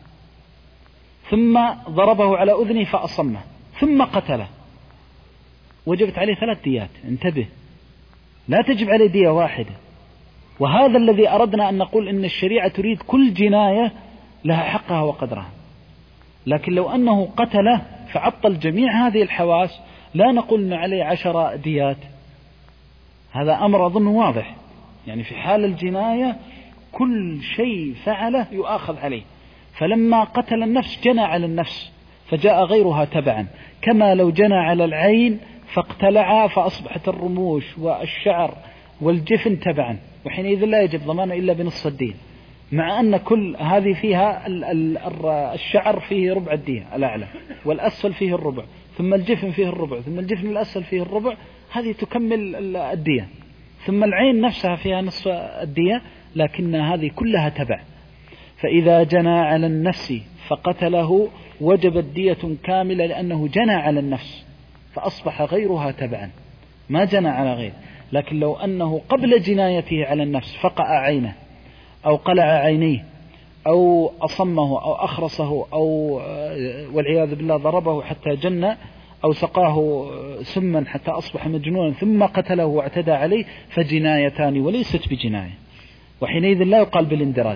ثم ضربه على أذنه فأصمه، ثم قتله، وجبت عليه 3 ديات. انتبه، لا تجب عليه دية واحدة. وهذا الذي أردنا أن نقول إن الشريعة تريد كل جناية لها حقها وقدرها. لكن لو أنه قتله فعطل جميع هذه الحواس، لا نقول إن عليه 10 ديات. هذا أمر أظن واضح، يعني في حال الجناية كل شيء فعله يؤاخذ عليه. فلما قتل النفس جنى على النفس فجاء غيرها تبعا، كما لو جنى على العين فاقتلع فأصبحت الرموش والشعر والجفن تبعا، وحينئذ لا يجب ضمانه إلا بنصف الدين، مع أن كل هذه فيها الشعر فيه ربع الدية الأعلى، والأسفل فيه الربع، ثم الجفن فيه الربع، ثم الجفن الأسفل فيه الربع، هذه تكمل الدية، ثم العين نفسها فيها نصف الدية، لكن هذه كلها تبع. فإذا جنى على النفس فقتله وجبت دية كاملة، لأنه جنى على النفس فأصبح غيرها تبعا، ما جنى على غير. لكن لو أنه قبل جنايته على النفس فقع عينه أو قلع عينيه أو أصمه أو أخرسه أو والعياذ بالله ضربه حتى جن أو سقاه سما حتى أصبح مجنونا ثم قتله واعتدى عليه، فجنايتان وليست بجناية. وحينئذ لا يقال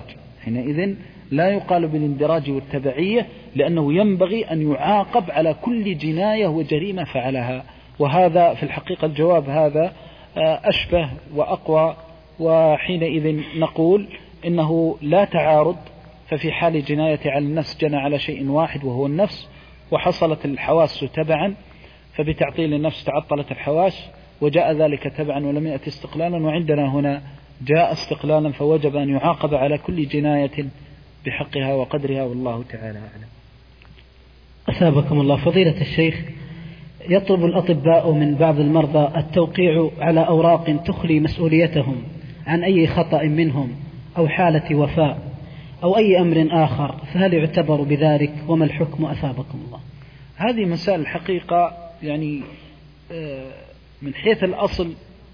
بالاندراج والتبعية، لأنه ينبغي أن يعاقب على كل جناية وجريمة فعلها. وهذا في الحقيقة الجواب هذا أشبه وأقوى. وحينئذ نقول إنه لا تعارض، ففي حال جناية على النفس جنى على شيء واحد وهو النفس، وحصلت الحواس تبعا، فبتعطيل النفس تعطلت الحواس وجاء ذلك تبعا ولم يأتي استقلالا، وعندنا هنا جاء استقلالا، فوجب أن يعاقب على كل جناية بحقها وقدرها، والله تعالى أعلم. أثابكم الله. فضيلة الشيخ، يطلب الأطباء من بعض المرضى التوقيع على أوراق تخلي مسؤوليتهم عن أي خطأ منهم أو حالة وفاة أو أي أمر آخر، فهل يعتبر بذلك وما الحكم أثابكم الله؟ هذه مسائل الحقيقة يعني من حيث الأصل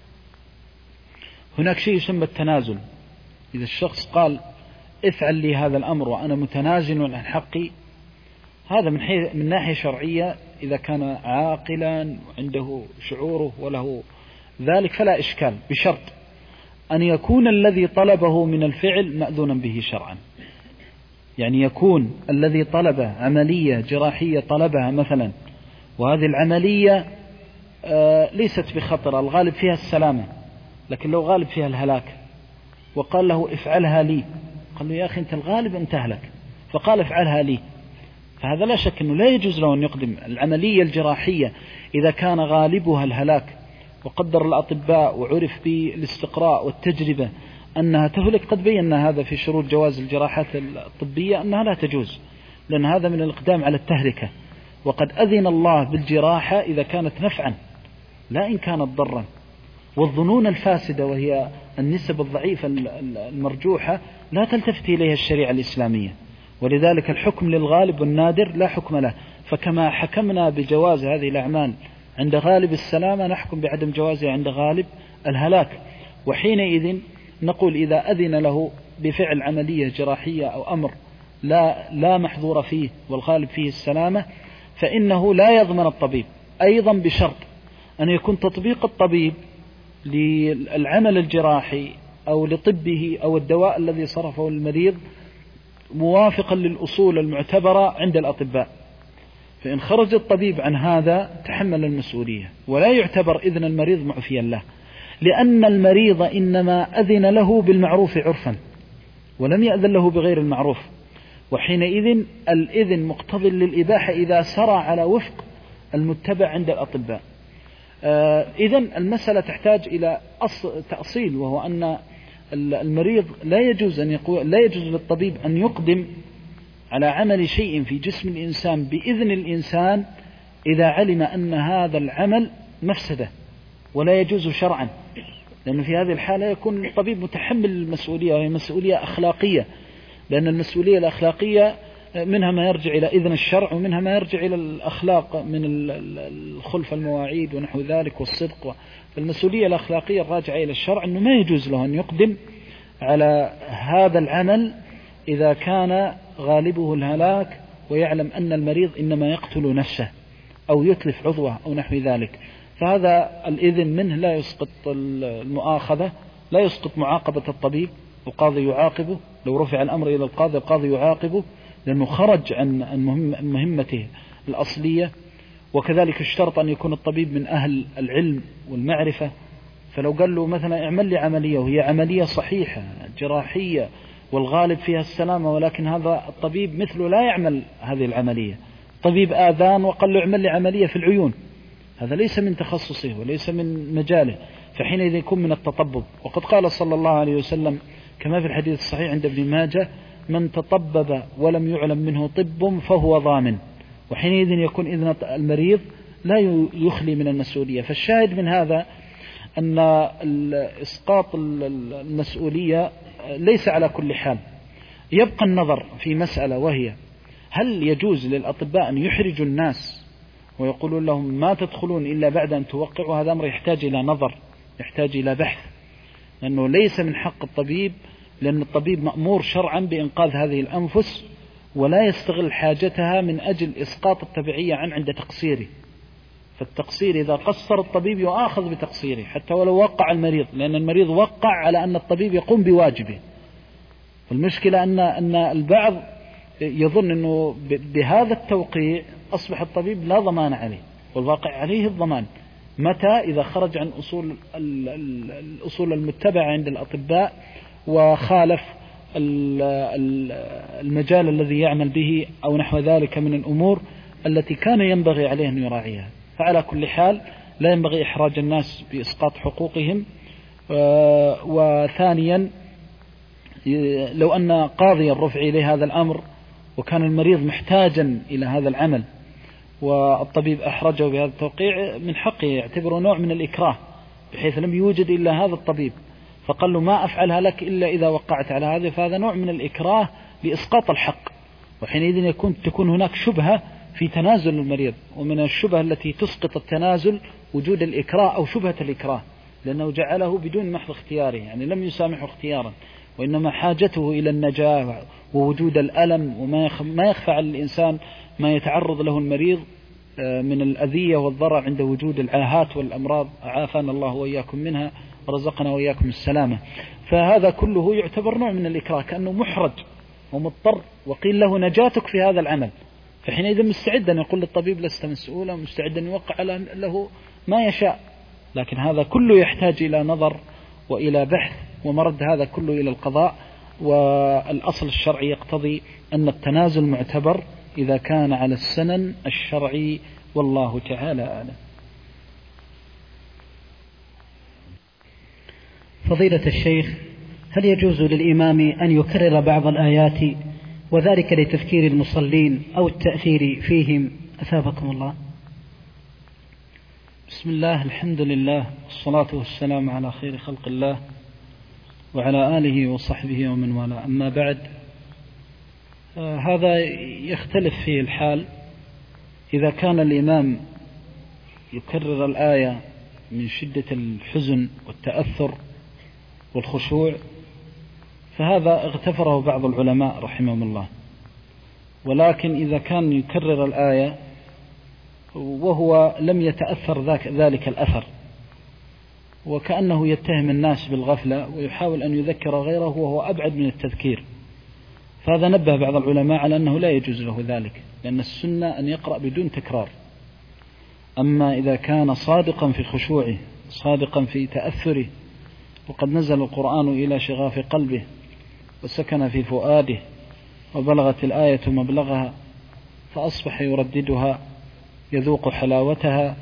هناك شيء يسمى التنازل. إذا الشخص قال افعل لي هذا الأمر وأنا متنازل عن حقي، هذا من ناحية شرعية إذا كان عاقلا وعنده شعوره وله ذلك فلا إشكال، بشرط أن يكون الذي طلبه من الفعل مأذونا به شرعا. يعني يكون الذي طلبه عملية جراحية طلبها مثلا، وهذه العملية ليست بخطر، الغالب فيها السلامة، لكن لو غالب فيها الهلاك وقال له افعلها لي، قال له يا أخي أنت الغالب أن تهلك، فقال افعلها لي، فهذا لا شك أنه لا يجوز له أن يقدم العملية الجراحية إذا كان غالبها الهلاك، وقدر الأطباء وعرف بالاستقراء والتجربة أنها تهلك. قد بينا هذا في شروط جواز الجراحات الطبية أنها لا تجوز، لأن هذا من الإقدام على التهلكة. وقد أذن الله بالجراحة إذا كانت نفعا لا إن كانت ضرا. والظنون الفاسدة وهي النسب الضعيفة المرجوحة لا تلتفت إليها الشريعة الإسلامية، ولذلك الحكم للغالب والنادر لا حكم له. فكما حكمنا بجواز هذه الأعمال عند غالب السلامة نحكم بعدم جوازها عند غالب الهلاك. وحينئذ نقول إذا أذن له بفعل عملية جراحية أو أمر لا محظور فيه والغالب فيه السلامة، فإنه لا يضمن الطبيب، أيضا بشرط أن يكون تطبيق الطبيب للعمل الجراحي أو لطبه أو الدواء الذي صرفه المريض موافقا للأصول المعتبرة عند الأطباء. فإن خرج الطبيب عن هذا تحمل المسؤولية، ولا يعتبر إذن المريض معفيا له، لأن المريض إنما أذن له بالمعروف عرفا ولم يأذن له بغير المعروف، وحينئذ الإذن مقتضي للإباحة إذا سرى على وفق المتبع عند الأطباء. إذن المسألة تحتاج إلى تأصيل، وهو أن المريض لا يجوز للطبيب أن يقدم على عمل شيء في جسم الإنسان بإذن الإنسان إذا علم أن هذا العمل مفسدة ولا يجوز شرعا، لأن في هذه الحالة يكون الطبيب متحمل المسؤولية، وهي مسؤولية أخلاقية، لأن المسؤولية الأخلاقية منها ما يرجع إلى إذن الشرع ومنها ما يرجع إلى الأخلاق من الخلف المواعيد ونحو ذلك والصدق. فالمسؤولية الأخلاقية الراجعة إلى الشرع أنه ما يجوز له أن يقدم على هذا العمل إذا كان غالبه الهلاك ويعلم أن المريض إنما يقتل نفسه أو يتلف عضوه أو نحو ذلك. فهذا الإذن منه لا يسقط المؤاخذة، لا يسقط معاقبة الطبيب، القاضي يعاقبه لو رفع الأمر إلى القاضي، القاضي يعاقبه لأنه خرج عن مهمته الأصلية. وكذلك اشترط أن يكون الطبيب من أهل العلم والمعرفة، فلو قال له مثلا اعمل لي عملية وهي عملية صحيحة جراحية والغالب فيها السلامة، ولكن هذا الطبيب مثله لا يعمل هذه العملية، طبيب آذان وقال له اعمل لي عملية في العيون، هذا ليس من تخصصه وليس من مجاله، فحينئذ يكون من التطبب. وقد قال صلى الله عليه وسلم كما في الحديث الصحيح عند ابن ماجه: من تطبب ولم يعلم منه طب فهو ضامن. وحينئذ يكون إذن المريض لا يخلي من المسؤولية. فالشاهد من هذا أن إسقاط المسؤولية ليس على كل حال. يبقى النظر في مسألة، وهي هل يجوز للأطباء أن يحرجوا الناس ويقولون لهم ما تدخلون إلا بعد أن توقعوا؟ هذا أمر يحتاج إلى نظر، يحتاج إلى بحث، لأنه ليس من حق الطبيب، لأن الطبيب مأمور شرعا بإنقاذ هذه الأنفس ولا يستغل حاجتها من أجل إسقاط التبعية عند تقصيره. فالتقصير إذا قصر الطبيب يؤاخذ بتقصيره حتى ولو وقع المريض، لأن المريض وقع على أن الطبيب يقوم بواجبه. والمشكلة أن البعض يظن أنه بهذا التوقيع أصبح الطبيب لا ضمان عليه، والواقع عليه الضمان متى إذا خرج عن الأصول المتبعة عند الأطباء وخالف المجال الذي يعمل به أو نحو ذلك من الأمور التي كان ينبغي عليه أن يراعيها. فعلى كل حال لا ينبغي إحراج الناس بإسقاط حقوقهم. وثانيا لو أن قاضيا رفع إليه هذا الأمر وكان المريض محتاجا إلى هذا العمل والطبيب أحرجه بهذا التوقيع، من حقه يعتبره نوع من الإكراه، بحيث لم يوجد إلا هذا الطبيب فقال له ما أفعلها لك إلا إذا وقعت على هذا، فهذا نوع من الإكراه لإسقاط الحق. وحينئذ تكون هناك شبهة في تنازل المريض، ومن الشبهة التي تسقط التنازل وجود الإكراه أو شبهة الإكراه، لأنه جعله بدون محض اختياره، يعني لم يسامحه اختيارا، وإنما حاجته إلى النجاة ووجود الألم، وما يخفى على الإنسان ما يتعرض له المريض من الأذية والضرر عند وجود العاهات والأمراض، عافانا الله وإياكم منها ورزقنا وإياكم السلامة. فهذا كله يعتبر نوع من الإكراه، كأنه محرج ومضطر وقيل له نجاتك في هذا العمل، فحينئذ مستعد أن يقول للطبيب لست مسؤولا، مستعد أن يوقع له ما يشاء. لكن هذا كله يحتاج إلى نظر وإلى بحث، ومرد هذا كله إلى القضاء. والأصل الشرعي يقتضي أن التنازل معتبر إذا كان على السنن الشرعي، والله تعالى أعلم. فضيلة الشيخ، هل يجوز للإمام أن يكرر بعض الآيات وذلك لتفكير المصلين أو التأثير فيهم؟ أثابكم الله. بسم الله، الحمد لله، والصلاة والسلام على خير خلق الله وعلى آله وصحبه ومن والاه. أما بعد، هذا يختلف فيه الحال. إذا كان الإمام يكرر الآية من شدة الحزن والتأثر والخشوع فهذا اغتفره بعض العلماء رحمهم الله. ولكن إذا كان يكرر الآية وهو لم يتأثر ذلك الأثر وكأنه يتهم الناس بالغفلة ويحاول أن يذكر غيره وهو أبعد من التذكير، فهذا نبه بعض العلماء على أنه لا يجوز له ذلك، لأن السنة أن يقرأ بدون تكرار. أما إذا كان صادقا في خشوعه صادقا في تأثره وقد نزل القرآن إلى شغاف قلبه وسكن في فؤاده وبلغت الآية مبلغها فأصبح يرددها يذوق حلاوتها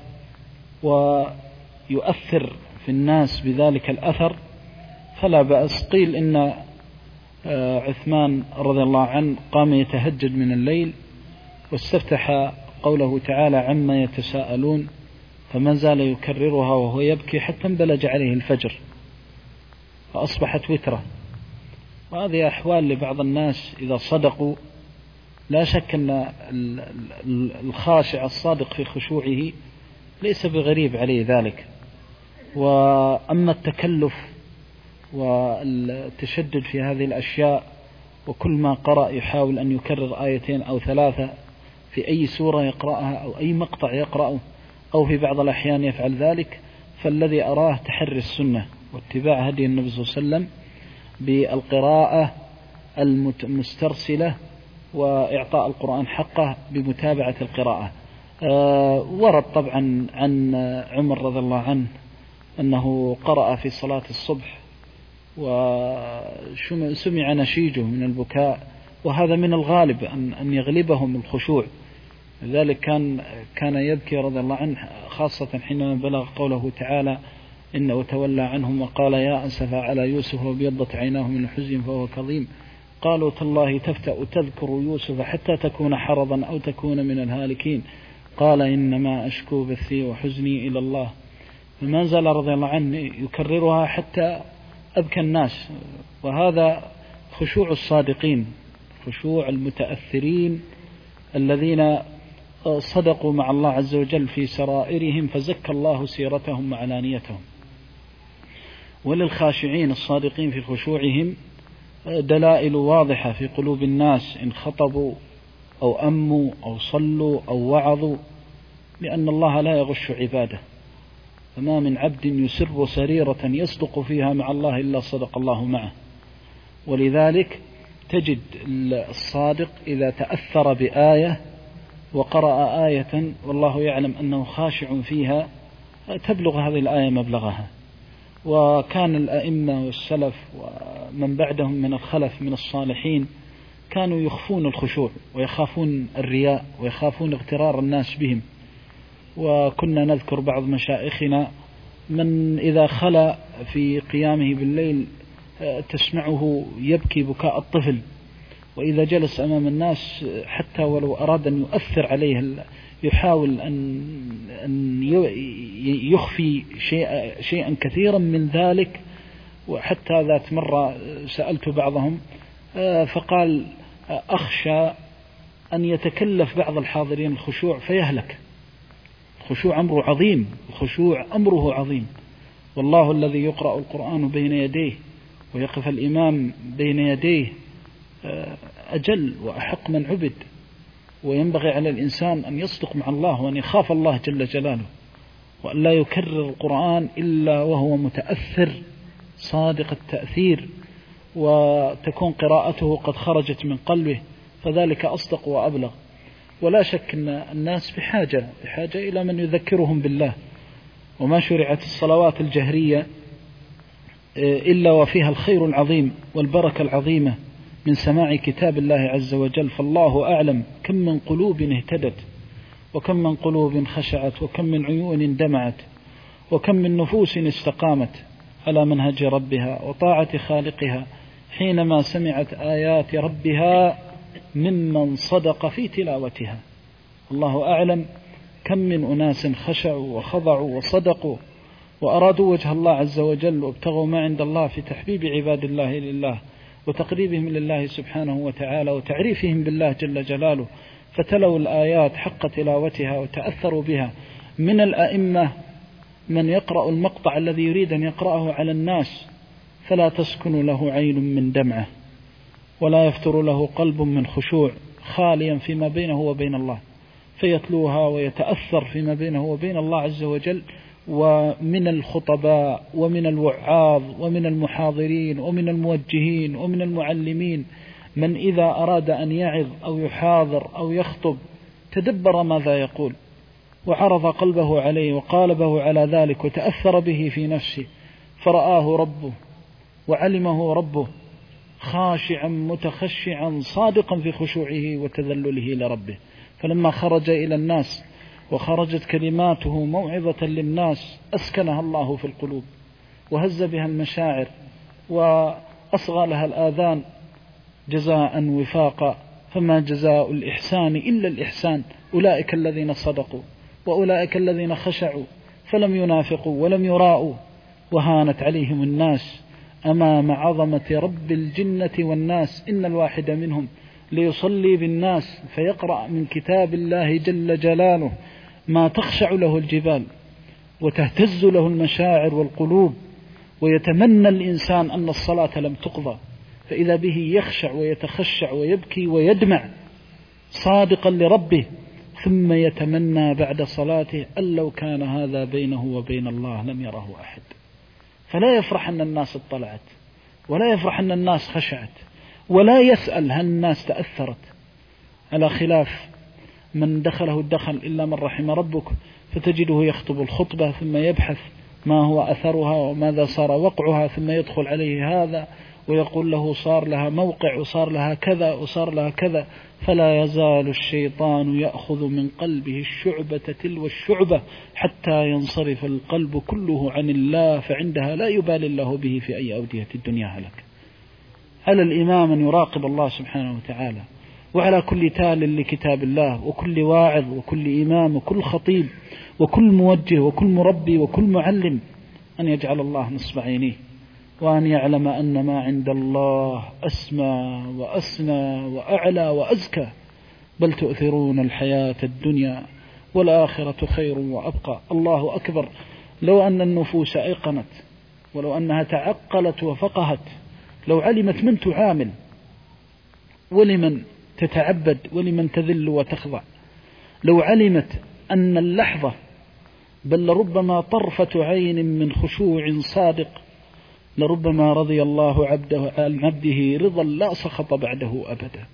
ويؤثر في الناس بذلك الأثر فلا بأس. قيل إن عثمان رضي الله عنه قام يتهجد من الليل واستفتح قوله تعالى عما يتساءلون فما زال يكررها وهو يبكي حتى انبلج عليه الفجر فأصبحت وترة. وهذه أحوال لبعض الناس إذا صدقوا. لا شك أن الخاشع الصادق في خشوعه ليس بغريب عليه ذلك. وأما التكلف والتشدد في هذه الأشياء وكل ما قرأ يحاول أن يكرر آيتين أو ثلاثة في أي سورة يقرأها أو أي مقطع يقرأه أو في بعض الأحيان يفعل ذلك، فالذي أراه تحري السنة واتباع هدي النبي صلى الله عليه وسلم بالقراءة المسترسلة وإعطاء القرآن حقه بمتابعة القراءة. ورد طبعا عن عمر رضي الله عنه أنه قرأ في صلاة الصبح وسمع نشيجه من البكاء، وهذا من الغالب أن يغلبهم الخشوع. لذلك كان يبكي رضي الله عنه خاصة حينما بلغ قوله تعالى إنه تولى عنهم وقال يا أسف على يوسف وابيضت عيناه من الحزن فهو كظيم قالوا تالله تفتأ تذكر يوسف حتى تكون حرضا أو تكون من الهالكين قال إنما أشكو بثي وحزني إلى الله. فما زال رضي الله عنه يكررها حتى أبكى الناس. وهذا خشوع الصادقين، خشوع المتأثرين الذين صدقوا مع الله عز وجل في سرائرهم فزكى الله سيرتهم وعلانيتهم. وللخاشعين الصادقين في خشوعهم دلائل واضحة في قلوب الناس إن خطبوا أو أموا أو صلوا أو وعظوا، لأن الله لا يغش عباده. فما من عبد يسر سريرة يصدق فيها مع الله إلا صدق الله معه. ولذلك تجد الصادق إذا تأثر بآية وقرأ آية والله يعلم أنه خاشع فيها تبلغ هذه الآية مبلغها. وكان الأئمة والسلف ومن بعدهم من الخلف من الصالحين كانوا يخفون الخشوع ويخافون الرياء ويخافون اغترار الناس بهم. وكنا نذكر بعض مشائخنا من إذا خلى في قيامه بالليل تسمعه يبكي بكاء الطفل، وإذا جلس أمام الناس حتى ولو أراد أن يؤثر عليه يحاول أن يخفي شيئا كثيرا من ذلك. وحتى ذات مرة سألت بعضهم فقال أخشى أن يتكلف بعض الحاضرين الخشوع فيهلك. الخشوع أمره عظيم، الخشوع أمره عظيم. والله الذي يقرأ القرآن بين يديه ويقف الإمام بين يديه أجل وأحق من عبد. وينبغي على الإنسان أن يصدق مع الله وأن يخاف الله جل جلاله وأن لا يكرر القرآن إلا وهو متأثر صادق التأثير وتكون قراءته قد خرجت من قلبه، فذلك أصدق وأبلغ. ولا شك أن الناس بحاجة إلى من يذكرهم بالله. وما شرعت الصلوات الجهرية إلا وفيها الخير العظيم والبركة العظيمة من سماع كتاب الله عز وجل. فالله أعلم كم من قلوب اهتدت وكم من قلوب خشعت وكم من عيون دمعت وكم من نفوس استقامت على منهج ربها وطاعة خالقها حينما سمعت آيات ربها ممن صدق في تلاوتها. الله أعلم كم من أناس خشعوا وخضعوا وصدقوا وأرادوا وجه الله عز وجل وابتغوا ما عند الله في تحبيب عباد الله لله وتقريبهم لله سبحانه وتعالى وتعريفهم بالله جل جلاله، فتلوا الآيات حق تلاوتها وتأثروا بها. من الأئمة من يقرأ المقطع الذي يريد أن يقرأه على الناس فلا تسكن له عين من دمعة ولا يفتر له قلب من خشوع، خاليا فيما بينه وبين الله، فيتلوها ويتأثر فيما بينه وبين الله عز وجل. ومن الخطباء ومن الوعاظ ومن المحاضرين ومن الموجهين ومن المعلمين من إذا أراد أن يعظ أو يحاضر أو يخطب تدبر ماذا يقول وعرض قلبه عليه وقالبه على ذلك وتأثر به في نفسه، فرآه ربه وعلمه ربه خاشعا متخشعا صادقا في خشوعه وتذلله لربه. فلما خرج إلى الناس وخرجت كلماته موعظة للناس أسكنها الله في القلوب وهز بها المشاعر وأصغى لها الآذان جزاء وفاقا، فما جزاء الإحسان إلا الإحسان. أولئك الذين صدقوا وأولئك الذين خشعوا فلم ينافقوا ولم يراءوا، وهانت عليهم الناس أمام عظمة رب الجنة والناس. إن الواحد منهم ليصلي بالناس فيقرأ من كتاب الله جل جلاله ما تخشع له الجبال وتهتز له المشاعر والقلوب، ويتمنى الإنسان أن الصلاة لم تقضى، فإذا به يخشع ويتخشع ويبكي ويدمع صادقا لربه، ثم يتمنى بعد صلاته أن لو كان هذا بينه وبين الله لم يره أحد. فلا يفرح أن الناس اطلعت، ولا يفرح أن الناس خشعت، ولا يسأل هل الناس تأثرت، على خلاف من دخله الدخل إلا من رحم ربك، فتجده يخطب الخطبة ثم يبحث ما هو أثرها وماذا صار وقعها، ثم يدخل عليه هذا ويقول له صار لها موقع وصار لها كذا وصار لها كذا. فلا يزال الشيطان يأخذ من قلبه الشعبة تلو الشعبة حتى ينصرف القلب كله عن الله، فعندها لا يبالي الله به في أي أودية الدنيا هلك. على الإمام أن يراقب الله سبحانه وتعالى، وعلى كل تال لكتاب الله وكل واعظ وكل إمام وكل خطيب وكل موجه وكل مربي وكل معلم أن يجعل الله نصب عينيه، وأن يعلم أن ما عند الله أسمى وأسنى وأعلى وأزكى، بل تؤثرون الحياة الدنيا والآخرة خير وأبقى. الله أكبر. لو أن النفوس أيقنت، ولو أنها تعقلت وفقهت، لو علمت من تعامل ولمن تتعبد ولمن تذل وتخضع، لو علمت أن اللحظة بل لربما طرفة عين من خشوع صادق لربما رضي الله عن عبده رضا لا سخط بعده أبدا.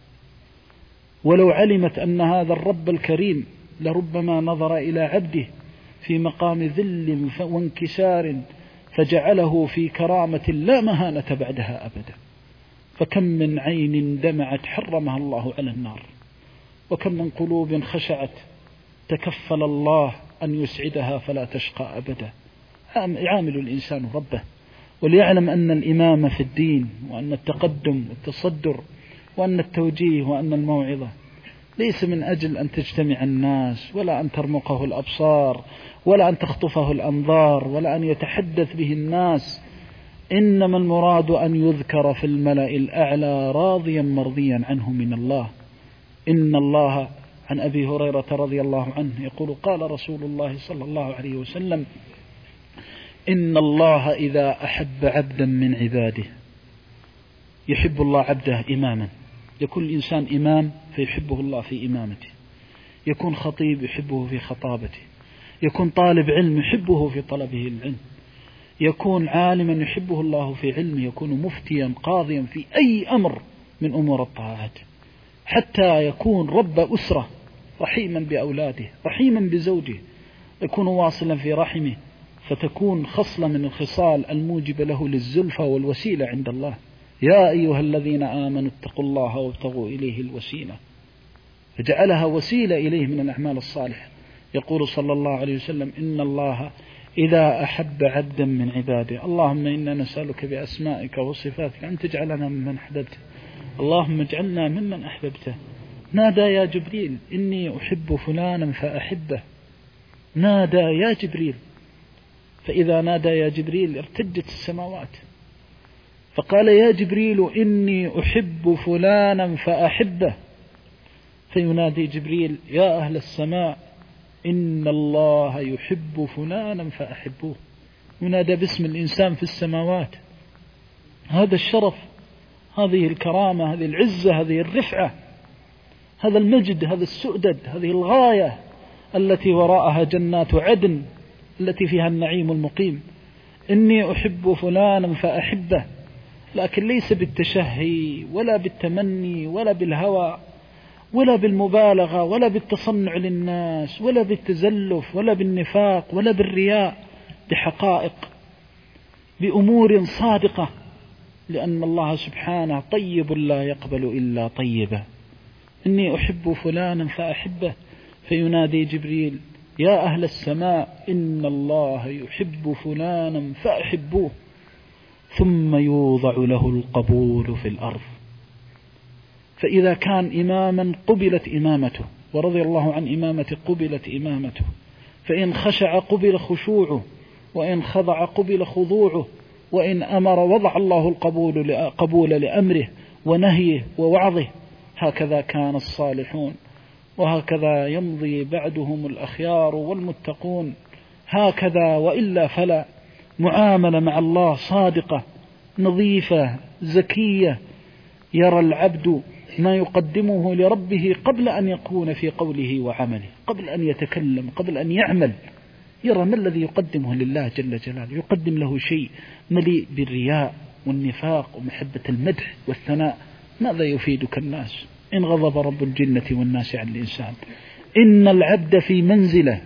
ولو علمت أن هذا الرب الكريم لربما نظر إلى عبده في مقام ذل وانكسار فجعله في كرامة لا مهانة بعدها أبدا. فكم من عين دمعت حرمها الله على النار، وكم من قلوب خشعت تكفل الله أن يسعدها فلا تشقى أبدا. يعامل الإنسان ربه، وليعلم أن الإمامة في الدين وأن التقدم والتصدر وأن التوجيه وأن الموعظة ليس من أجل أن تجتمع الناس، ولا أن ترمقه الأبصار، ولا أن تخطفه الأنظار، ولا أن يتحدث به الناس. إنما المراد أن يذكر في الملأ الأعلى راضيا مرضيا عنه من الله. إن الله عن أبي هريرة رضي الله عنه يقول قال رسول الله صلى الله عليه وسلم: إن الله إذا أحب عبدا من عباده، يحب الله عبده إماما، يكون الإنسان إمام فيحبه الله في إمامته، يكون خطيب يحبه في خطابته، يكون طالب علم يحبه في طلبه العلم، يكون عالما يحبه الله في علمه، يكون مفتيا قاضيا في أي أمر من أمور الطاعات، حتى يكون رب أسرة رحيما بأولاده رحيما بزوجه، يكون واصلا في رحمه، فتكون خصلة من الخصال الموجبة له للزلفى والوسيلة عند الله. يا أيها الذين آمنوا اتقوا الله وابتغوا إليه الوسيلة، فجعلها وسيلة إليه من الأعمال الصالحة. يقول صلى الله عليه وسلم: إن الله إذا أحب عبدا من عباده، اللهم إنا نسألك بأسمائك وصفاتك أن تجعلنا ممن أحببته، اللهم اجعلنا ممن أحببته. نادى يا جبريل: إني أحب فلانا فأحبه، نادى يا جبريل، فإذا نادى يا جبريل ارتجت السماوات، فقال يا جبريل إني أحب فلانا فأحبه، فينادي جبريل يا أهل السماء إن الله يحب فلانا فأحبوه، ينادى باسم الإنسان في السماوات. هذا الشرف، هذه الكرامة، هذه العزة، هذه الرفعة، هذا المجد، هذا السؤدد، هذه الغاية التي وراءها جنات عدن التي فيها النعيم المقيم. إني أحب فلانا فأحبه، لكن ليس بالتشهي ولا بالتمني ولا بالهوى ولا بالمبالغة ولا بالتصنع للناس ولا بالتزلف ولا بالنفاق ولا بالرياء، بحقائق، بأمور صادقة، لأن الله سبحانه طيب لا يقبل إلا طيبا. إني أحب فلانا فأحبه، فينادي جبريل يا أهل السماء إن الله يحب فلانا فأحبوه، ثم يوضع له القبول في الأرض. فإذا كان إماما قبلت إمامته، ورضي الله عن إمامة قبلت إمامته، فإن خشع قبل خشوعه، وإن خضع قبل خضوعه، وإن أمر وضع الله القبول لأمره ونهيه ووعظه. هكذا كان الصالحون، وهكذا يمضي بعدهم الأخيار والمتقون، هكذا وإلا فلا. معاملة مع الله صادقة نظيفة زكية، يرى العبد ما يقدمه لربه قبل أن يكون في قوله وعمله، قبل أن يتكلم، قبل أن يعمل، يرى ما الذي يقدمه لله جل جلاله. يقدم له شيء مليء بالرياء والنفاق ومحبة المدح والثناء، ماذا يفيدك الناس إن غضب رب الجنة والناس عن الإنسان؟ إن العبد في منزله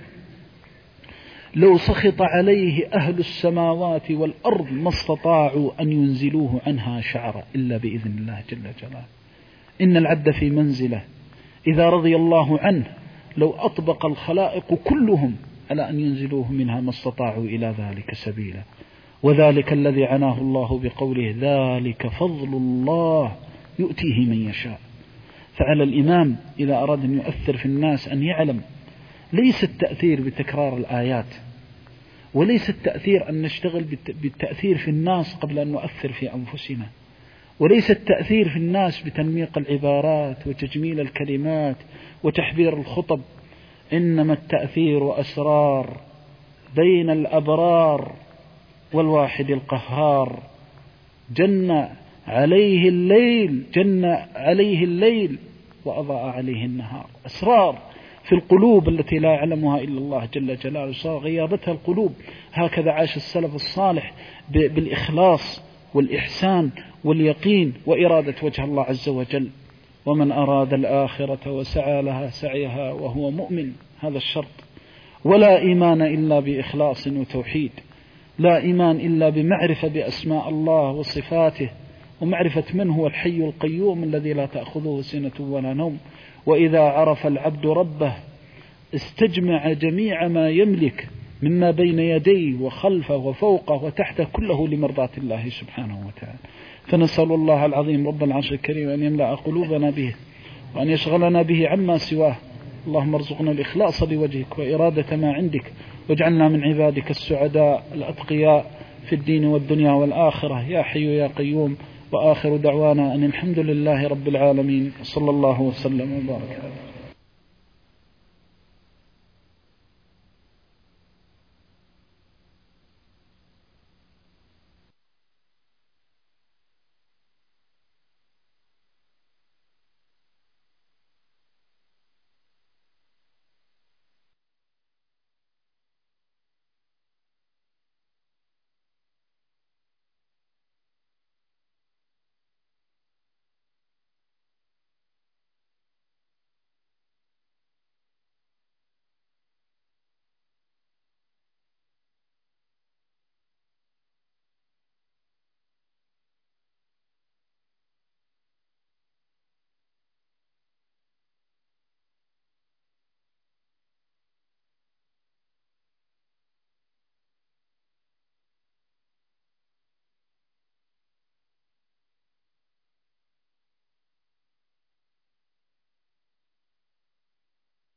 لو سخط عليه أهل السماوات والأرض ما استطاعوا أن ينزلوه عنها شعرا إلا بإذن الله جل جلاله. إن العبد في منزله إذا رضي الله عنه لو أطبق الخلائق كلهم على أن ينزلوه منها ما استطاعوا إلى ذلك سبيلا. وذلك الذي عناه الله بقوله ذلك فضل الله يؤتيه من يشاء. فعلى الإمام إذا أراد أن يؤثر في الناس أن يعلم ليس التأثير بتكرار الآيات، وليس التأثير أن نشتغل بالتأثير في الناس قبل أن نؤثر في أنفسنا، وليس التأثير في الناس بتنميق العبارات وتجميل الكلمات وتحبير الخطب، إنما التأثير أسرار بين الأبرار والواحد القهار. جن عليه الليل وأضاء عليه النهار. أسرار في القلوب التي لا يعلمها إلا الله جل جلاله، صار غيابتها القلوب. هكذا عاش السلف الصالح بالإخلاص والإحسان واليقين وإرادة وجه الله عز وجل. ومن أراد الآخرة وسعى لها سعيها وهو مؤمن، هذا الشرط. ولا إيمان إلا بإخلاص وتوحيد، لا إيمان إلا بمعرفة بأسماء الله وصفاته، ومعرفة من هو الحي القيوم الذي لا تأخذه سنة ولا نوم. وإذا عرف العبد ربه استجمع جميع ما يملك مما بين يديه وخلفه وفوقه وتحته كله لمرضاة الله سبحانه وتعالى. فنسأل الله العظيم رب العرش الكريم أن يملأ قلوبنا به وأن يشغلنا به عما سواه. اللهم ارزقنا الإخلاص لوجهك وإرادة ما عندك، واجعلنا من عبادك السعداء الأتقياء في الدين والدنيا والآخرة يا حي يا قيوم. وآخر دعوانا أن الحمد لله رب العالمين، صلى الله وسلم وبارك.